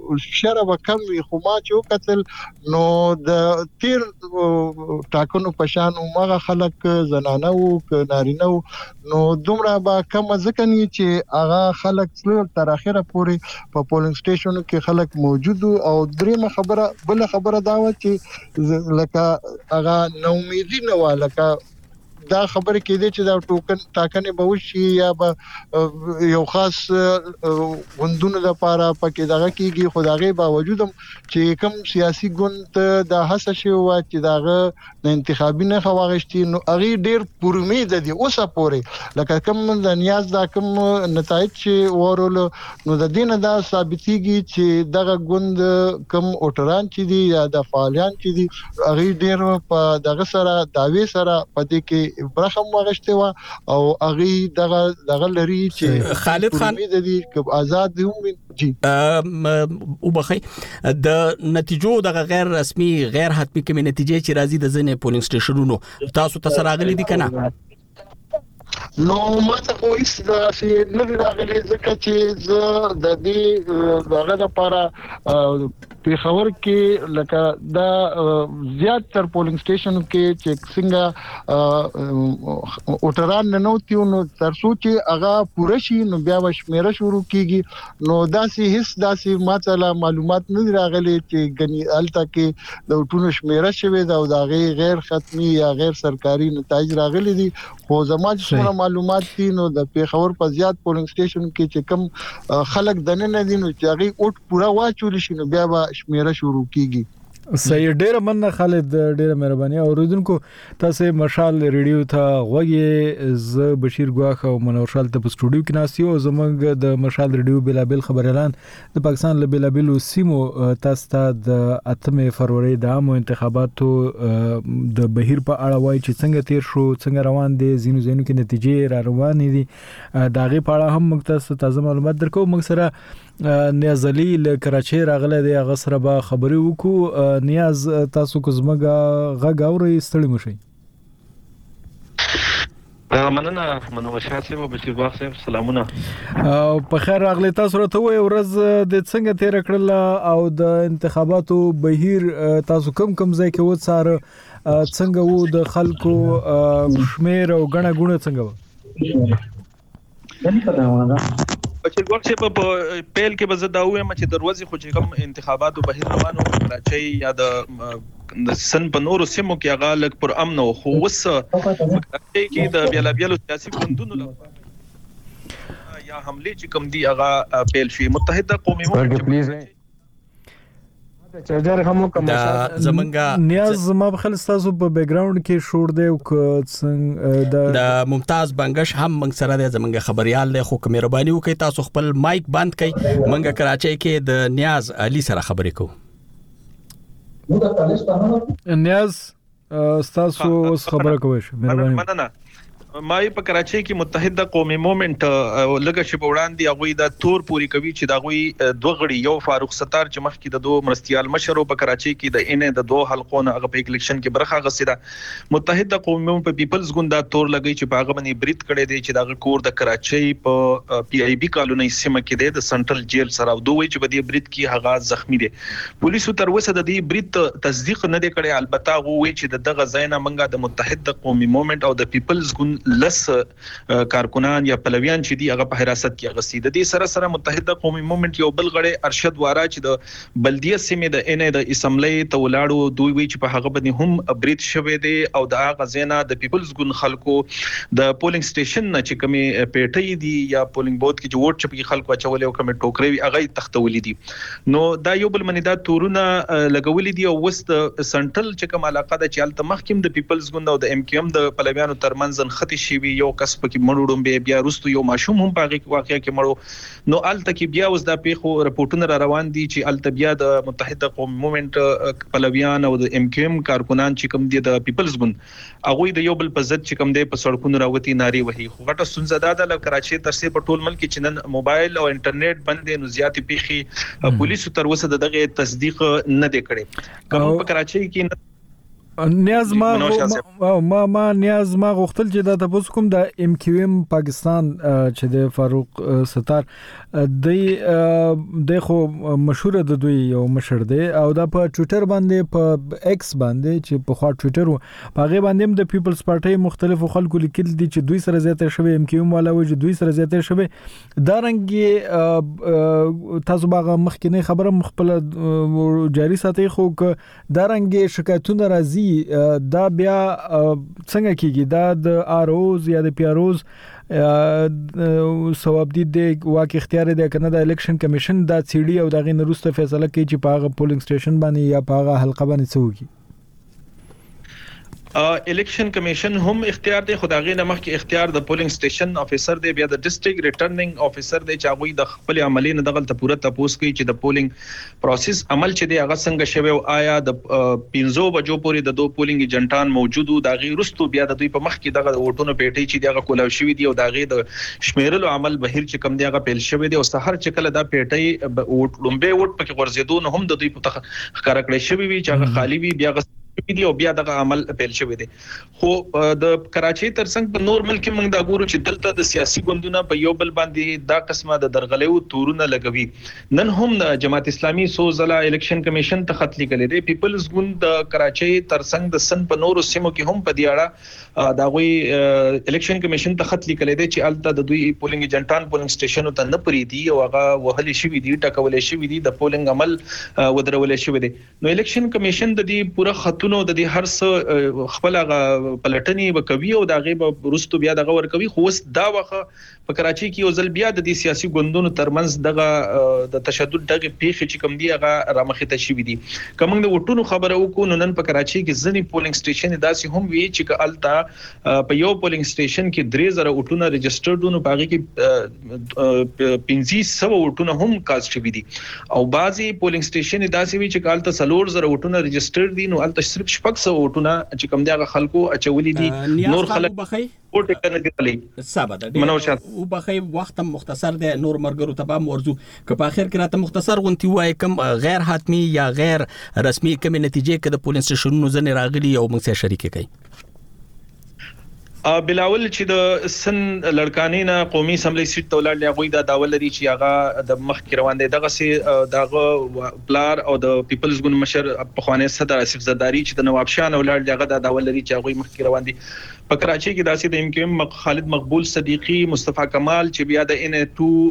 شر وکم وي خو ما چې وکتل نو د تیر ټاکنو پشان عمره خلک زنانه او نارینه نو دومره با کم ځکني چې هغه خلک تر اخره پورې په پولینګ سټیشن کې خلک موجود او درېمه خبره بل خبره دا و چې لکه هغه نو امیدي نه و لکه دا خبره کې دي چې دا ټوکن ټاکنه به وشي یا به یو خاص غوندونه لپاره پکې دغه کېږي خدای باوجود چې کوم سیاسي ګوند د هڅه شي او چې دغه د انتخابي نه خواغشتي نو هغه ډیر پرمید دي اوسه پورې لکه کوم د نیاز دا کوم نتایج چې ورول نو د دین دا ثابتيږي چې دغه ګوند کوم اوټران چې دي یا د فعالیان چې دي هغه ډیر په دغه سره داوی سره پدې کې برخم واغشته وا او اغي دغه لري چې خالد خان دي چې آزاد دي جی او بخي د نتیجو د غیر رسمي غیر حتمی کوم نتیجې چې راځي د ځنې پولینګ سټیشنونو تاسو ته راغلي دي کنه نو ماته خو هیڅ دا چې نه راغلي ځکه چې زه د دې هغه لپاره په خبر کې لکه دا زیات تر پولینګ سټیشن کې چې څنګه اوټران نه نوتیو نو تر څو چې هغه پوره شي نو بیا وشمیره شروع کیږي نو داسې هیڅ داسې ماته معلومات نه راغلي چې غني الته کې د اوټونو شمیره شوی دا او دا غیر ختمي یا غیر سرکاري نتایج راغلي دي خو زموږ څومره معلومات دي نو د پیښور په زیات پولینګ سټیشن کې چې کم خلک دنه دي نو چې هغه اوټ پوره واچول شي نو بیا شمیره شروع کیږي صحیح ډیر مننه خالد ډیر مهرباني اوریدونکو تاسو مشال ریډیو ته غوږی ز بشیر ګواخ او منورشال ته په سټوډیو کې ناسیو زمونږ د مشال ریډیو بلابل خبر اعلان د پاکستان له بلابل سیمو تاسو ته د 8 فروری د عامو انتخاباتو د بهیر په اړه وایي چې څنګه تیر شو څنګه روان دي زینو کې نتیجې را روانې دي داغه په اړه هم موږ تاسو معلومات درکو موږ سره نیاز علي له کراچۍ راغله د هغه سره به خبرې وکړو نیاز تاسو کو زمګه غږ اوري ستړي مشي مننه منوشات سیمه بشیر باغ صاحب سلامونه په خیر راغلی تاسو راته وای ورځ د څنګه تیر کړل او د انتخاباتو بهیر تاسو کم ځای کې وڅار څنګه وو د خلکو شمیر او غڼه غونه څنګه بچیر ورکشپ په پیل کې به زه دا وایم چې دروازې خو چې کوم انتخاباتو بهیر روانو کراچۍ یا د سن په نورو سیمو کې هغه لک پر امن او خو وس کراچۍ کې د بیلابیلو سیاسي ګوندونو یا حمله چې کوم دی هغه پیل شي متحده قومي مو چارجر هم کوم زمونږه نیاز ما بخل تاسو په بیک گراوند کې شور دی او څنګه د ممتاز بنگش هم موږ سره د زمونږه خبريال له خو مهرباني وکړئ تاسو خپل مایک بند کړئ موږ کراچۍ کې د نیاز علي سره خبرې کوو نیاز تاسو خبره کوئ مهرباني مننه مای په کراچۍ کې متحده قومي موومېنټ لګه شپ وړاندې هغه د تور پوری کوي چې دا غوي دوه غړي یو فاروق ستار چې مخکې د دوه مرستيال مشرو په کراچۍ کې د ان د دوه حلقونو هغه په الیکشن کې برخه غسیده متحده قومي موومېنټ په پیپلز ګوند تور لګي چې په هغه باندې بریټ کړي دي چې دا کور د کراچۍ په پی ای بی کالونی سیمه کې د سنټرل جیل سره دوه چې په دې بریټ کې هغه زخمی دي پولیسو تر اوسه د دې بریټ تصدیق نه دی کړی البته غوي چې دغه ځاینا منګه د متحده قومي موومېنټ او د پیپلز ګوند لس کارکونان یا پلویان چې دی هغه په حراست کې غسي د دې سره سره متحده قومي موومېنټ یو بل غړي ارشد وارا چې د بلدیه سیمه د ان د اسمبلی ته ولاړو دوی وی چې په هغه باندې هم بریټ شوه دی او د هغه زینا د پیپلز ګوند خلکو د پولینګ سټیشن نه چې کومي پیټي دي یا پولینګ بوت کې چې ووټ چپی خلکو اچولې او کومي ټوکري هغه تختولې دي نو دا یو بل منی دا تورونه لګولې دي او وست سنټرل چې کوم علاقه د چالت مخکیم د پیپلز ګوند او د ام کیو ام د پلویانو ترمنځ خطي شي یو کس پکې مړوډم بیا رستو یو ماشوم هم پاږي واقعیا کې مړو نو الته کې بیا اوس دا پیخو رپورټونه را روان دي چې الته بیا د متحده قومي موومېنټ پلویان او د ام کیو ام کارکونان چې کوم دي د پیپلز ګوند هغه د یو بل په ضد چې کوم دي په سړکونو راوتی ناري وهي خو غټه سنځدا د کراچۍ ترڅ په ټول ملک کې نن موبایل او انټرنیټ بندې نو زیاتې پیخي پولیسو تر اوسه دغه تصدیق نه دی کړی کوم په کراچۍ کې نیاز ما نیاز ما غوښتل چې دا تاسو کوم د ام کیو ام پاکستان چې د فاروق ستار د خو مشهور د دوی یو مشر دی او دا په ټوئیټر باندې په ایکس باندې چې په خوا ټوئیټر په هغه باندې د پیپلز پارټي مختلفو خلکو لیکل دي چې دوی سره زیاته شوی ام کیو ام والا و چې دوی سره زیاته شوی دا رنګ تاسو باغه مخکینه خبره مخبل جاری ساتي خو دا رنګ شکایتونه راځي دا بیا څنګه کیږي دا د آروز یا د پیاروز ثواب دي د واقع اختیار دی کنه د الیکشن کمیشن دا سیډي او دغه نروسته فیصله کوي چې په هغه پولینګ سټیشن باندې یا په هغه حلقه باندې څه وږي الیکشن کمیشن هم اختیار دی خدایغه نمخ کې اختیار د پولینګ سټیشن افیسر دی بیا د ډیسټریکټ ریټرنینګ افیسر دی چې هغه د خپل عملی نه دغه ته پوره تپوس کوي چې د پولینګ پروسس عمل چې دی هغه څنګه شوی او آیا د 15 بجو پورې د 2 پولینګ ایجنټان موجودو دا غي رستو بیا د دوی په مخ کې دغه ووټونو پیټي چې دغه کولاو شوی دی او دا غي د شمیرلو عمل بهیر چې کم دی هغه پیل شوی دی او سحر چې کله دا پیټي ووټ لومبه ووټ پکې ورزيدون هم د دوی په ښکارا کړی شوی وي چې هغه خالی وي بیا او بیا دغه عمل پیل شوی دی خو د کراچي ترڅنګ په نور ملک موږ دا ګورو چې دلته د سیاسي ګوندونو په یو بل باندې دا قسمه د درغلیو تورونه لګوي نن هم د جماعت اسلامي سوزلا الیکشن کمیشن ته خط لیکل دی پیپلز ګوند د کراچي ترڅنګ د سن په نورو سیمو کې هم په دیاړه دا غوي الیکشن کمیشن ته خط لیکل دی چې الته د دوی پولینګ ایجنټان پولینګ سټیشن ته نه پری دي او هغه وهلي شوی دي ټکولې شوی دي د پولینګ عمل ودرولې شوی دي نو الیکشن کمیشن د دې پوره خطونو د دې هر څه خپل پلټنی وکوي او دا غي ورستو بیا دغه ور کوي خو دا وخه په کراچي کې یو ځل بیا د دې سیاسي ګوندونو ترمنځ دغه د تشدد دغه پیښې چې کوم دی هغه رامخته شي دي کوم د وټونو خبره وکړو نن په کراچي کې ځنی پولینګ سټیشن داسې هم وی چې کالتا په یو پولینګ سټیشن کې 3000 وټونه ريجسترډونو پاږي کې 1500 وټونه هم کاست شوی دي او بعضي پولینګ سټیشن داسې وی چې کالتا 3000 وټونه ريجسترډ دي نو الته صرف شپږ سو وټونه چې کوم دی خلکو اچولي دي نور خلک وټ کنه دي سبا د او بخي وخت مختصر دی نور مرګرو ته به موضوع که په اخر کې راته مختصر غونتی وای کوم غیر حتمی یا غیر رسمي کوم نتیجې کې د پولیس سټیشنونو ځنه راغلي او موږ سره شریک کړي بلاول چې د سن لړکانینا قومي اسمبلی سیټ تولړ لغوي دا داول لري چې هغه د مخ کې روان دي دغه سي دغه پلار او د پیپلز ګوند مشر په خوانه صدر اسف زرداری چې د نواب شاه ولړ دغه دا داول لري چې هغه مخ کې روان دي په کراچي کې داسې د امکم خالد مقبول صدیقی مصطفی کمال چې بیا د ان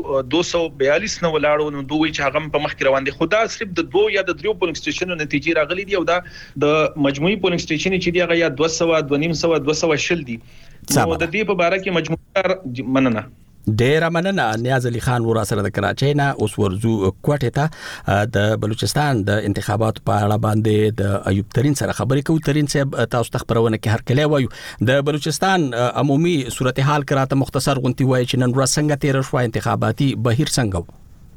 242 نو ولاړو نو دوی چې هغه په مخ کې روان دي خدا صرف د 2 یا د 3 پولینګ سټیشنونو نتیجې راغلي دي او دا د مجموعي پولینګ سټیشن چې دی هغه یا 200 250 دي نو د دې په اړه کې مجموعه مننه ډیر مننه نیاز علي خان ورا سره د کراچۍ نه اوس ورزو کوټه ته د بلوچستان د انتخاباتو په اړه باندې د ایوب ترين سره خبرې کوو ترين صاحب تاسو ته خبرونه کې هر کله وایو د بلوچستان عمومي صورتحال کراته مختصر غونتی وایي چې نن ورځ څنګه تیر شو انتخاباتي بهیر څنګه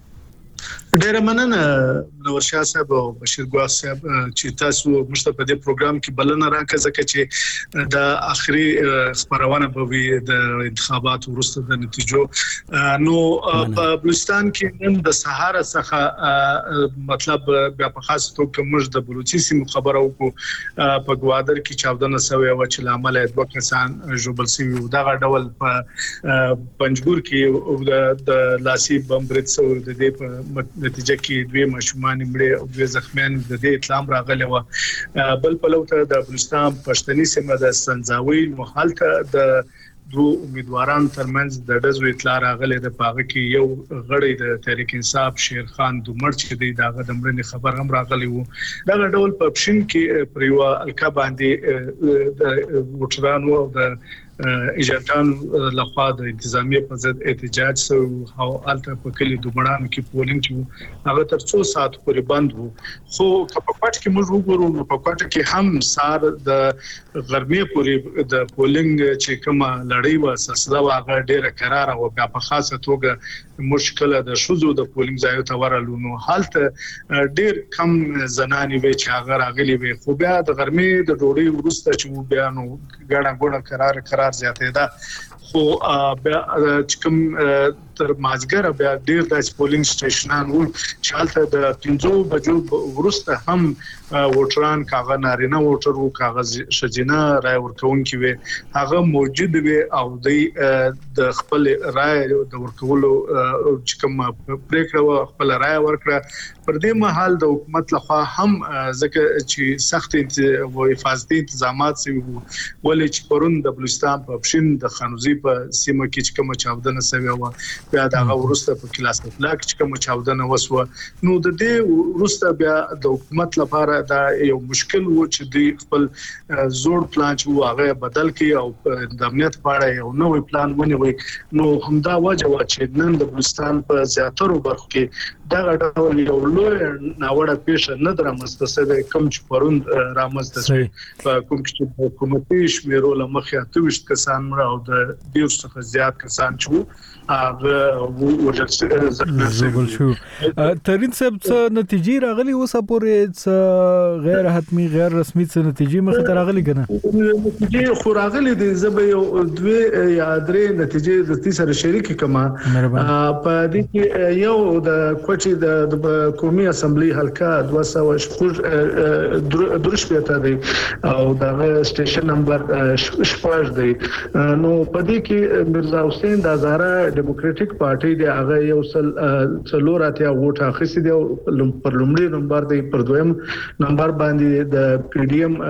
ډیر مننه نور شاه صاحب او بشیر ګواس صاحب چې تاسو مشته په دې پروګرام کې بلنه راکړه ځکه چې د اخري خبرونه به وي د انتخاباتو وروسته د نتیجو نو په بلوچستان کې نن د سهار څخه مطلب بیا په خاص توګه موږ د بلوچستان سیمه خبره وکړو په ګوادر کې چاودنه سوي او چې لامل دوه کسان جوړبل سوي او دغه ډول په پنځګور کې د لاسي بم برټ سو د دې په نتیجه کې دوی مشمون مړي او دوی زخمیان د دې اطلاع راغلی و بل په لوته د بلوچستان پښتني سیمه د سنځاوي محلته د دوه امیدواران ترمنځ د دزو اطلاع راغلی د پاغه کې یو غړی د تحریک انصاف شیر خان دومر چې دی دغه د مړنی خبر هم راغلی وو دا ډول په پښین کې پریوا الکا باندې د وټرانو او د ایجنټان لخوا د انتظامیه په ضد احتجاج سو او الته په کلی دومړانو کې پولینګ چې هغه تر 2 ساعت پورې بند وو خو په پټ کې موږ وګورو په پټ کې هم سار د غرمې پورې د پولینګ چې کومه لړۍ و سلسله واغه ډیره قرار او په خاصه توګه مشکله د شوزو د پولینګ ځای ته ورالو نو حالت ډیر کم زنانې وی چې هغه راغلي وي خو بیا د غرمې د ډوړې ورسته چې بیا نو ګڼه ګڼه قرار زیاتې ده خو بیا چې کوم تر مازګر بیا ډیر د پولینګ سټیشنان وو چې حالت د 15 بجو ورسته هم ووټران کاغه نارینه ووټر وو کاغه شجینه رای ورکونکي وي هغه موجود وي او د خپل رای د ورکولو چې کوم پریکړه خپل رای ورکړه پر دې مهال د حکومت لخوا هم ځکه چې سخت او حفاظتي تنظیمات سوي ولې چې پرون د بلوچستان په پښین د خانوزي په سیمه کې چې کوم چاودنه سوي و بیا دا ورسته په کلاس اطلاق چې کوم چاودنه وسوه نو د دې ورسته بیا د حکومت لپاره دا یو مشکل و چې د خپل زوړ پلان چې هغه بدل کړي او د امنیت په اړه یو نوې پلان ونیوي نو همدا وجه و چې نن د بلوچستان په زیاترو برخو کې دا ډول یو لوی ناوړه پیښه نه درامسته سوي کوم چې پرون رامسته سوي کوم چې حکومتي شمیرو لمخه 28 کسان مړه او د 200 څخه زیات کسان چې هغه زغل شو ترين صاحب څه نتیجې راغلي اوسه پورې غیر حتمی غیر رسمي څه نتیجې مخه ته راغلي کنه نتیجې خو راغلي دي زبې یو دوه یا درې نتیجې د تي سره شریک کما په دې کې یو د کوچي د قومي اسمبلی حلقه 200 درش پته دی او د سټیشن نمبر 8 دی نو په دې کې مرزا حسین د هزاره ډیموکراټک پارټي د هغه یو څلوراتیا ووټ اخیستی دی پر لومړي نمبر دی پر دویم نمبر باندې د پی ډی ایم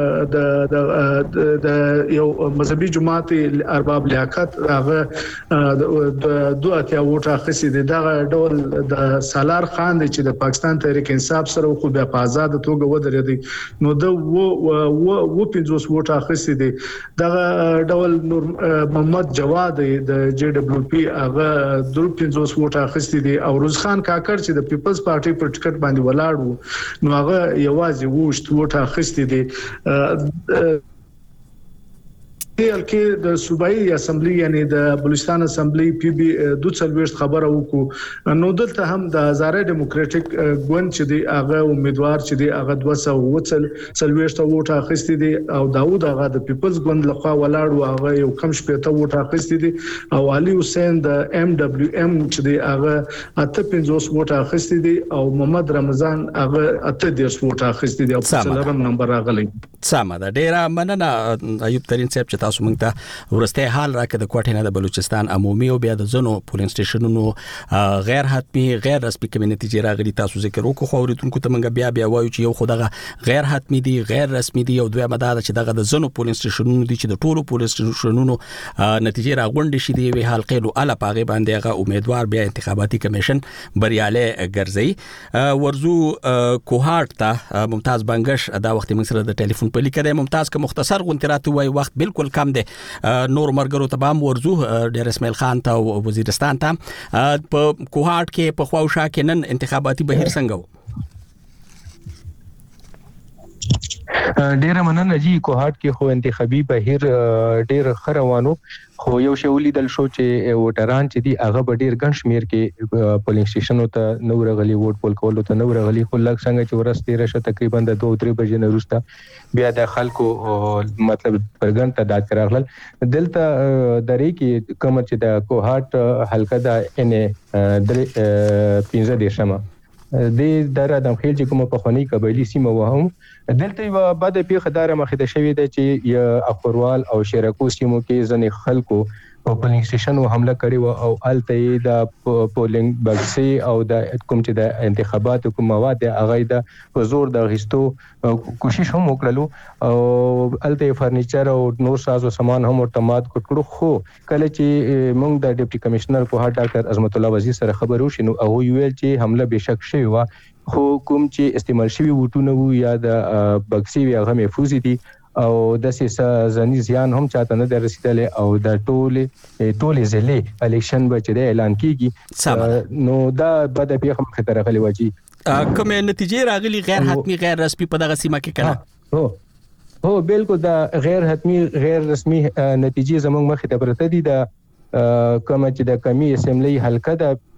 د یو مذهبي جماعت ارباب لیاقت هغه د دواتیا ووټ اخیستی دی دا ډول د سالار خان دی چې د پاکستان تحریک انصاف سره خو بیا په آزاد توګه ودرېدی نو د و 50 ووټ اخیستی دی دا ډول نور محمد جواد د جی ډبلیو پی هغه 50 ووټ اخیستی دي او روز خان کاکړ چې د پیپلز پارټي پر ټیکټ باندې ولاړ وو نو هغه یوازې ووټ اخیستی دي کې د صوبایي اسمبلی یعنی د بلوچستان اسمبلی پی بی 22 خبره وکړو نو دلته هم د هزاره ډیموکراټک ګوند چې دی هغه امیدوار چې دی هغه 240 ووټ اخیستی دي او داوود هغه د پیپلز ګوند لخوا ولاړ او هغه یو کم شپته ووټ اخیستی دي او علي حسین د ام دبليو ام چې دی هغه 58 ووټ اخیستی دي او محمد رمضان هغه 38 ووټ اخیستی دي او په څلورم نمبر راغلی سمه ده ډیره مننه ایوب ترين صاحب چې تاسو موږ ته ورسته حال راکړه د کوټې نه د بلوچستان عمومي او بیا د زنو پولینګ سټیشنونو غیر حتمی غیر رسمي کمیونټي راغلي تاسو ذکر وکړو خو اوریدونکو ته موږ بیا وایو چې یو خدغه غیر حتمی دي غیر رسمي دي او دوی مدار چې دغه د زنو پولینګ سټیشنونو دي چې د ټولو پولینګ سټیشنونو نتیجې راغونډې شي دی وی حال قیلو اله پاغه باندې هغه امیدوار بیا انتخاباتي کمیشن بریاله ګرځي ورزو کوهارت ته ممتاز بنگش دا وخت موږ سره د ټلیفون په لیکه ممتاز که مختصر غونټرات وای وخت بالکل کم دی نور مرګرو ته بام ورزو ډیر اسماعیل خان ته وزیرستان ته په کوهارت کې په خواوشا کې نن انتخاباتي بهیر څنګه ډیر مننه جی کوهارت کې خو انتخابي بهیر ډیر خروانو خو یو شولې دل شو چې ووټران چې دی هغه به ډیر ګڼ شمیر کې پولینګ سټیشنونو ته نو راغلي ووټ پول کولو ته نو راغلي خو لږ څنګه چې ورسته رشه تقریبا د 2-3 بجې نه وروسته بیا د خلکو مطلب پرګن تعداد راغلل دلته درې کې کوم چې د کوهارت حلقه د ان 15 دیشمه د دره د خیل چې کومه په خونی قبایلی سیمه وهم دلته یو بعد پیښه دار مخه د شوی د چې یا اخوروال او شیراکو سیمو کې ځنې خلکو په پولینګ سټیشن حمله کړې او الته د پولینګ بکسي او د کوم چې د انتخاباتو کوم مواد هغه د حضور د غشتو کوشش هم وکړلو او الته فرنیچر او نور ساز او سامان هم ورتمات کړو خو کله چې موږ د ډیپټي کمشنر په هټ ډاکټر عظمت الله وزیر سره خبرو شنو او ویل چې حمله بشک شوی و خو کوم چې استعمال شوی وټونه وو یا د بکسي هغه محفوظ دي او د سیاسي ځنی زیان هم چاته نه رسیدلې او د ټولې ضلع الیکشن به چې اعلان کیږي نو دا بعد پیښه خطر غلي واجی کوم نتیجې راغلي غیر حتمی غیر رسمي په دغه سیمه کې کړه هو بالکل دا غیر حتمی غیر رسمي نتیجې زموږ مخې ته پرته دي د کوم چې د کمی اسمبلی حلقه د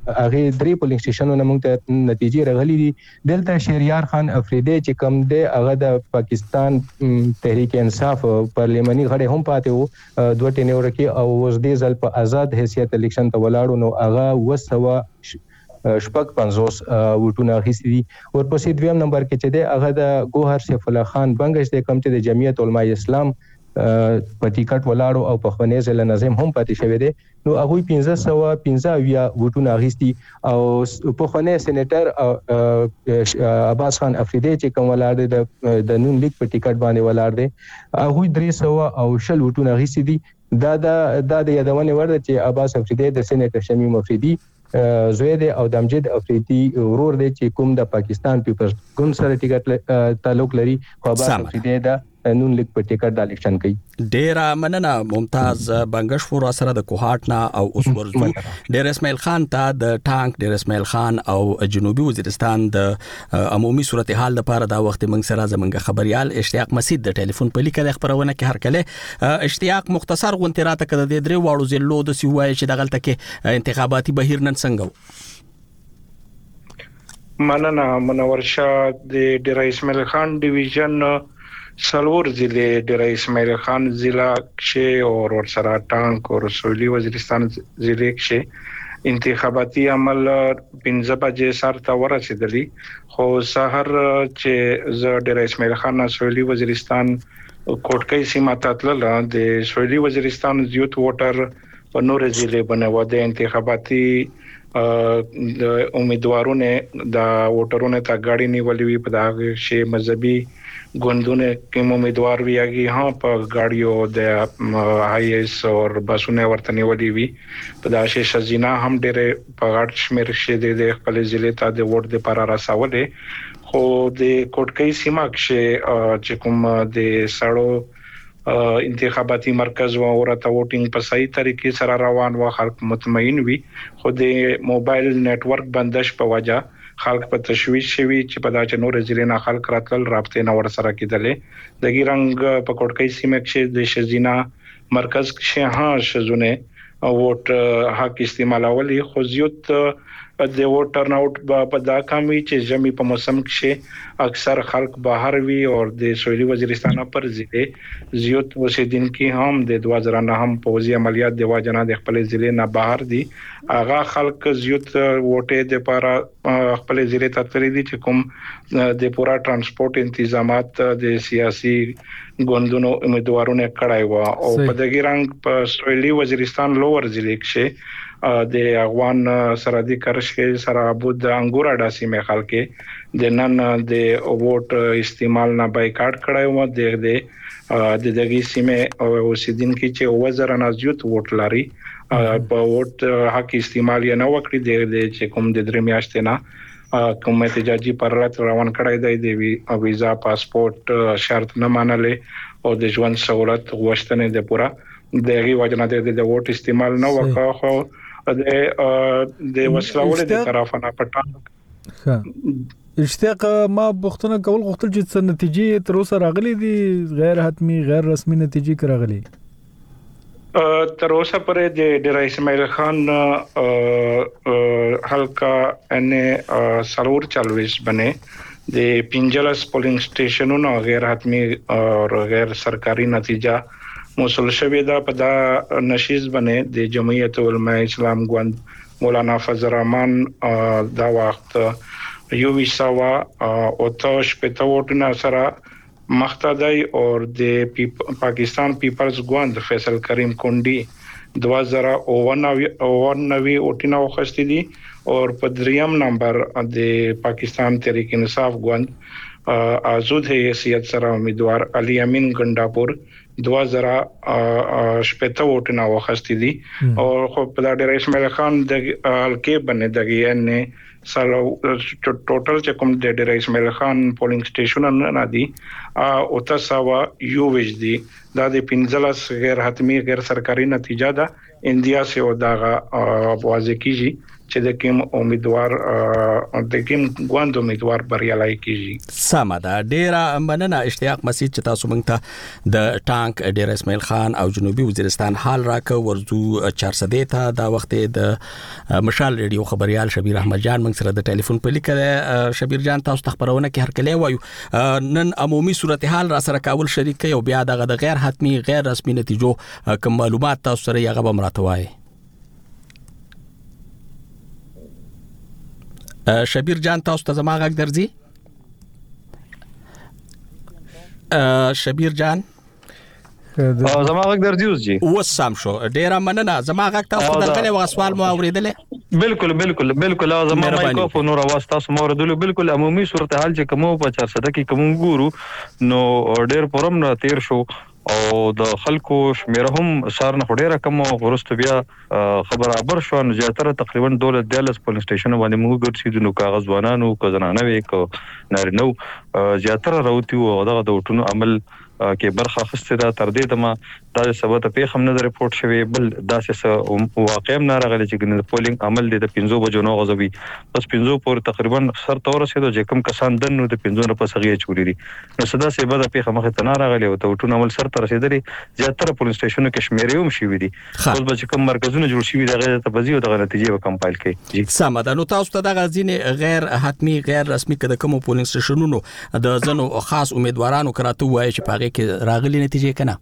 هغه 3 پولینګ سټیشنونو موږ ته نتیجې راغلي دي. دلته شهریار خان افریدی چې کوم دی هغه د پاکستان تحریک انصاف پارلیماني غړی هم پاتې وو 2 ټینور کې او اوس د ځل په آزاد حیثیت الیکشن ته ولاړو نو هغه وسوه شپږ 50 وټونه اخیستي دي. ورپسې دویم نمبر کې چې دی هغه د ګوهر سیف الله خان بنگش د کم چې د جمعیت علماء اسلام په ټیکټ ولاړو او په خونې ځل نظم هم پاتې شوی دی. نو هغه 1515 وټونه اخیستي او په خونې سېنیټر عباس خان افریدی چې کوم ولاړ دی د نون لیگ په ټیکټ باندې ولاړ دی هغه 300 او شل وټونه اخیستي دي. دا د یادونه ورده چې عباس افریدی د سېنیټر شمیم افریدی زوی دی او د امجد افریدی ورور دی چې کوم د پاکستان پیپلز ګوند سره ټیکټ تعلق لري. خو عباس افریدی دا نون لیگ په ټیکټ د الیکشن کوي. ډیر مننه ممتاز بنگش فور سره د کوهات نه او اوس ورزو ډیر اسماعیل خان ته د ټانک ډیر اسماعیل خان او جنوبي وزیرستان د عمومي صورتحال لپاره دا وخت موږ سره زمونږ خبريال اشتیاق مسید د ټلیفون په لیکل خبرونه کې هر کله اشتیاق مختصر غونټه راته کړه د درې واړو زلو د سیوای چې دغلت کې انتخاباتي بهیر نن څنګه مننه منور شاه د ډیر اسماعیل خان ډیویژن سلور ضلع ډیر اسماعیل خان ضلع کې او ورسره ټانک او سویلي وزیرستان ضلع کې انتخاباتي عمل 15 بجې سره تا ورسېدلی. خو سحر چې ز ډیر اسماعیل خان سویلي وزیرستان کوټکۍ سیمه تطلل د سویلي وزیرستان یوت ووټر په نور ضلع باندې و د انتخاباتي د امیدوارونه د ووټرونو ته غاړي نیولې وي په دغه شی مذهبي ګوندونه کوم امیدوار ویاږي ها په غاړیو د آیس او بسونه ورته نیولې وي په دغه شی شزینا هم ډېر په غاټ شمیر شه د خپل ضلع ته د ووټ د لپاره راسولې. خو د کوټکۍ سیمه چې کوم د سړو انتخاباتي مرکز و ورته ووټینګ په صحیح طریقې سره روان و خلک مطمئن وي. خو د موبایل نتورک بندش په وجه خلک په تشویش شوي چې په داچ نور ضلع نه خلک راتل رابطه نه ور سره کېدلې. د ګیرنګ په کوټکۍ سیمه کې د شزینا مرکز کې ها شزونه ووټ حق استعمالولي. خو زیات د ووټ ټرن اوټ په دا کمی چې جمی په موسم کې اکثر خلک بهر وی او د سویلي وزیرستان پر ضلع زیات اوسیدونکو هم د 2009 هم پوزي عملیات د واجنه د خپل ضلع نه بهر دي. اغه خلک زیات ووټه د لپاره خپل ضلع ته تللی دي چې کوم د پورا ترانسپورت تنظیمات د سیاسي ګوندونو امیدوارونه کړای و او په دغه رنګ په سویلي وزیرستان لوور ضلع کې د افغان سرحدي کرښې سره ابود انګور اډاسي مې خلک د نن د ووټ استعمال نه بایکاټ کړای و د دغه سیمه اوسیدونکو چې وزر نه زیات ووټ لري په ووټ حق استعمال یې نه وکړي د چې کوم د درې میاشتې نه کوم احتجاجي پرلط روان کړی دی د ویزا پاسپورت شرط نه منلې او د ژوند سہولت غوښتنې د پورا دغه وجنه د ووټ استعمال نه وکړ. خو د وسلوال د طرفه پټان اشتیاق ما بوختنه کول غوښتل چې څه نتیجې تر اوسه راغلي دي غیر حتمی غیر رسمي نتیجې راغلي تر اوسه پرې د ډیر اسماعیل خان حلقہ ان سرور چالويش بنه د 15 پولینګ سټیشنونو غیر حتمی او غیر سرکاري نتیجه موصول شوې ده. په دا نشیز باندې د جمعیت علماء اسلام ګوند مولانا فضل الرحمن دا وخت یو ویساوا او توش په توټنا سره مختدی او د پاکستان پیپلز ګوند فیصل کریم کونډي 2099 اوټینا وخستې دي او په دریم نمبر د پاکستان تحریک انصاف ګوند آزاد حیثیت سره امیدوار علي امین ګنداپور 2000 ووټونه واخستې دي او خو په ډیر اسماعیل خان د الکې باندې دغه نه سره ټوټل چې کوم د ډیر اسماعیل خان پولینګ سټیشنونه نه دي او تاسو یو وج دي دا د 15 غیر حتمی غیر سرکاري نتیجه ده اندیا سے او دا واضح کیږي چې د کوم امیدوار د کوم ګوند امیدوار بریالي کیږي. سمه ده. ډیره مننه اشتیاق مسجد چې تاسو موږ ته د ټانک ډیر اسماعیل خان او جنوبي وزیرستان حال راکو ورزو 400 ته دا وخت د مشال ریډیو خبريال شبیر احمد جان موږ سره د ټلیفون په لیکه. شبیر جان تاسو ته خبرونه کې هر کله وایو نن عمومي صورتحال را سره کول شریک او بیا د غیر حتمی غیر رسمي نتیجو کوم معلومات تاسو سره یې غو مراتوي. شبیر جان تاسو ته زما غږ درځي؟ شبیر جان زما غږ درځي اوس جی وسام شو. ډیره مننه. زما غږ تاسو درغلې و سوال مو اوریدلې؟ بالکل زما مایکروفون اور आवाज تاسو مو اوریدلو. بالکل عمومي صورتحال چې کومو په 400 کې کوم ګورو نو ډیر پرم نه تیر شو او د خلکو شمیره هم سار نه ډیره کم او ورسته بیا خبر ابر شو نو زیاتره تقریبا 12 پولیس سټیشن باندې موږ ګرځیدو نو کاغذ وانانو کزنانه وی کو نارینو زیاتره راوتی او دغه د وټونو عمل کې برخه خسته دا تر دې دمه دا سبب ته پیښ هم نه رپورت شوی بل داسې واقع هم نه راغلی چې د پولینګ عمل د 15 بجو نو غزوي بس 15 پورې تقریبا سر تور رسیدو چې کوم کسان دنو د 15 په سغې چوري دي نو صدا سه بده پیښه مخه ته نه راغلی او ته وټونو عمل سر تر رسیدلی زیاتره پولیس سټیشنونو کې شمیرې هم شي دي اوس به کوم مرکزونه جوړ شي دغه ته بزیو دغه نتیجې به کمپایل کړي. سم ده. نو تاسو ته دغه ځینې غیر حتمی غیر رسمي کده کوم پولیس سټیشنونو د زنو خاص امیدوارانو کراته وایي چې پاګه کې راغلي نتیجې کنه؟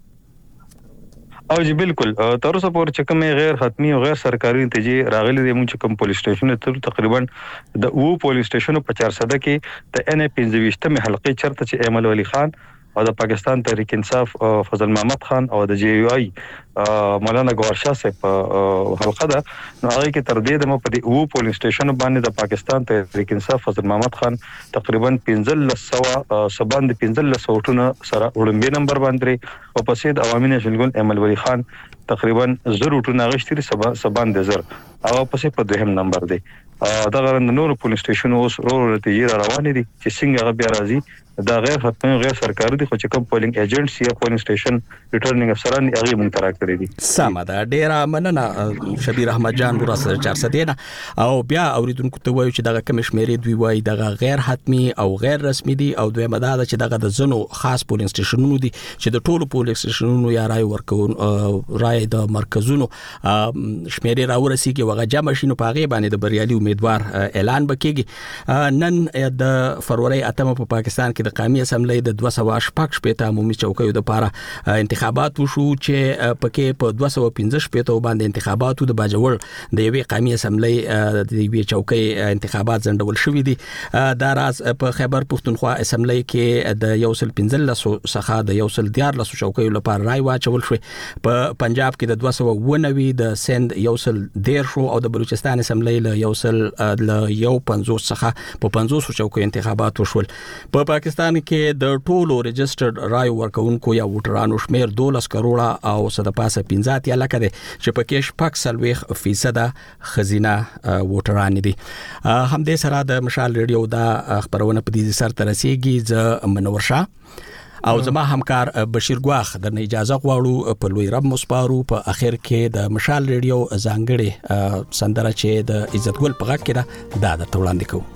او جی بالکل تر اوسه پورې چې کوم غیر حتمی او غیر سرکاري نتیجې راغلي دي موږ کوم پولیس سټیشن ته تقریبا د او پولیس سټیشن په 400 کې د ان 15 حلقې چرته چې ایمل ولی خان او د پاکستان تحریک انصاف فضل محمد خان او د جی یو ای مولانا ګورشاه صاحب حلقه ده نو هغه کې تر دې د په او پولیس سټیشن باندې د پاکستان تحریک انصاف فضل محمد خان تقریبا 1500 سباند 1500 وټونه سره اولمبي نمبر باندې او پسې د عوامي نشنګون ایمل ولی خان تقریبا 0 وټونه غشتري سباند 0 او پسې په دویم نمبر دی. دا نور پولیس سټیشن اوس نتیجې روان دي چې څنګه هغه بیا راځي دا غیر حتمی غیر سرکاري دي خو چې کوم پولینګ ایجنټس یا پولینګ سټیشن ریټرنینګ افسران هغه مونږ تراک کړی دي. سم ده. ډیره مننه شبیر احمد جان ورسره 400 نه او بیا اوریدونکو ته وایو چې دغه کم شمیرې دوی وایي دغه غیر حتمی او غیر رسمي دي او دوی مدار چې دغه د زنو خاص پولینګ سټیشنونو دي چې د ټولو پولینګ سټیشنونو یا رای ورکون رای د مرکزونو شمیرې راورسیږي وغه جمع شینو پاغه باندې د بریالي امیدوار اعلان وکړي. نن د فروری 8 په پاکستان کې د قومي اسمبلی د 218 شپته عمومي چوکیو د لپاره انتخابات وشو چې پکې په 215 شپته باندې انتخاباتو د باجوړ د یوې قومي اسمبلی د یوې چوکۍ انتخابات ځندول شوې دي. دا راز په خیبر پښتونخوا اسمبلی کې د 115 څخه د 114 چوکیو لپاره رای واچول شو. په پنجاب کې د 290 د سند 110 شو او د بلوچستان اسمبلی له 150 څخه په 50 چوکیو انتخابات وشول. په پاکستان کې د ټولو ريجسترډ رای ورکونکو یا ووټرانو شمیر 12 کروڑه او صد پاسه 15 یا لکه دي چې پکې شپږ سلويخ فیصد خزینه ووټران دي. هم دې سره د مشال ریډیو دا خبرونه په دې سر ترسيږي. ز منورشاه او زما همکار بشیر ګواخ د اجازه غواړو په لوی رب مصبارو په اخر کې د مشال ریډیو ځانګړي سندره چې د عزت ګل په غږ کې دا د توړاندې کوو.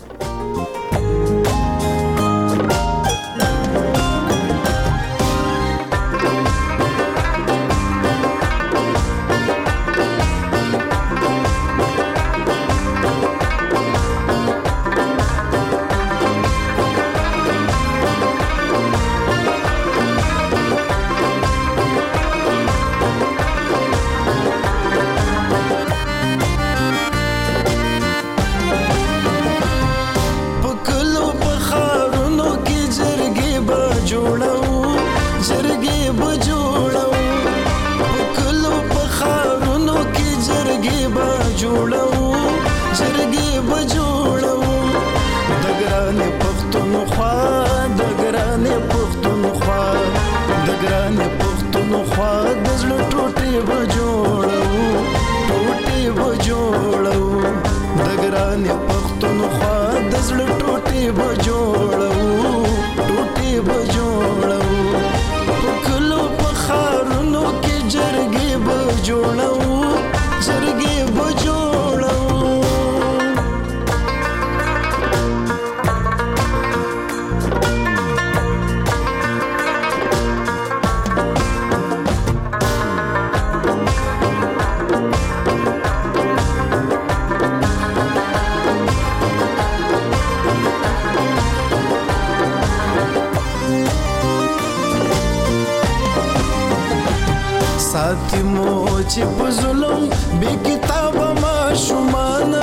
یتیمو چې په ظلم بې کتابه ماشومانه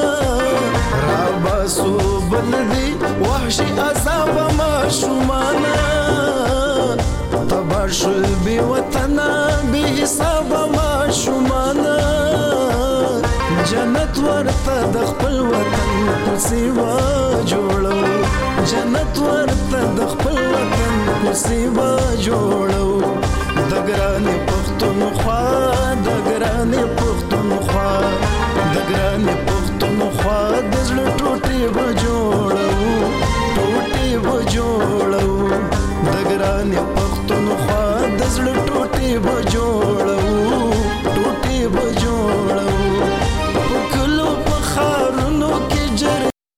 راباسو بل دي وحشي عذابه ماشومانه تبا شل بې وطنه بې حسابه ماشومانه جنت ورته د خپل وطن کوڅې وا جوړو جنت ورته د خپل وطن کوڅې وا جوړو د ګرانې پښتونخوا د ګرانې پښتونخوا د ګرانې پښتونخوا د زړه ټوټې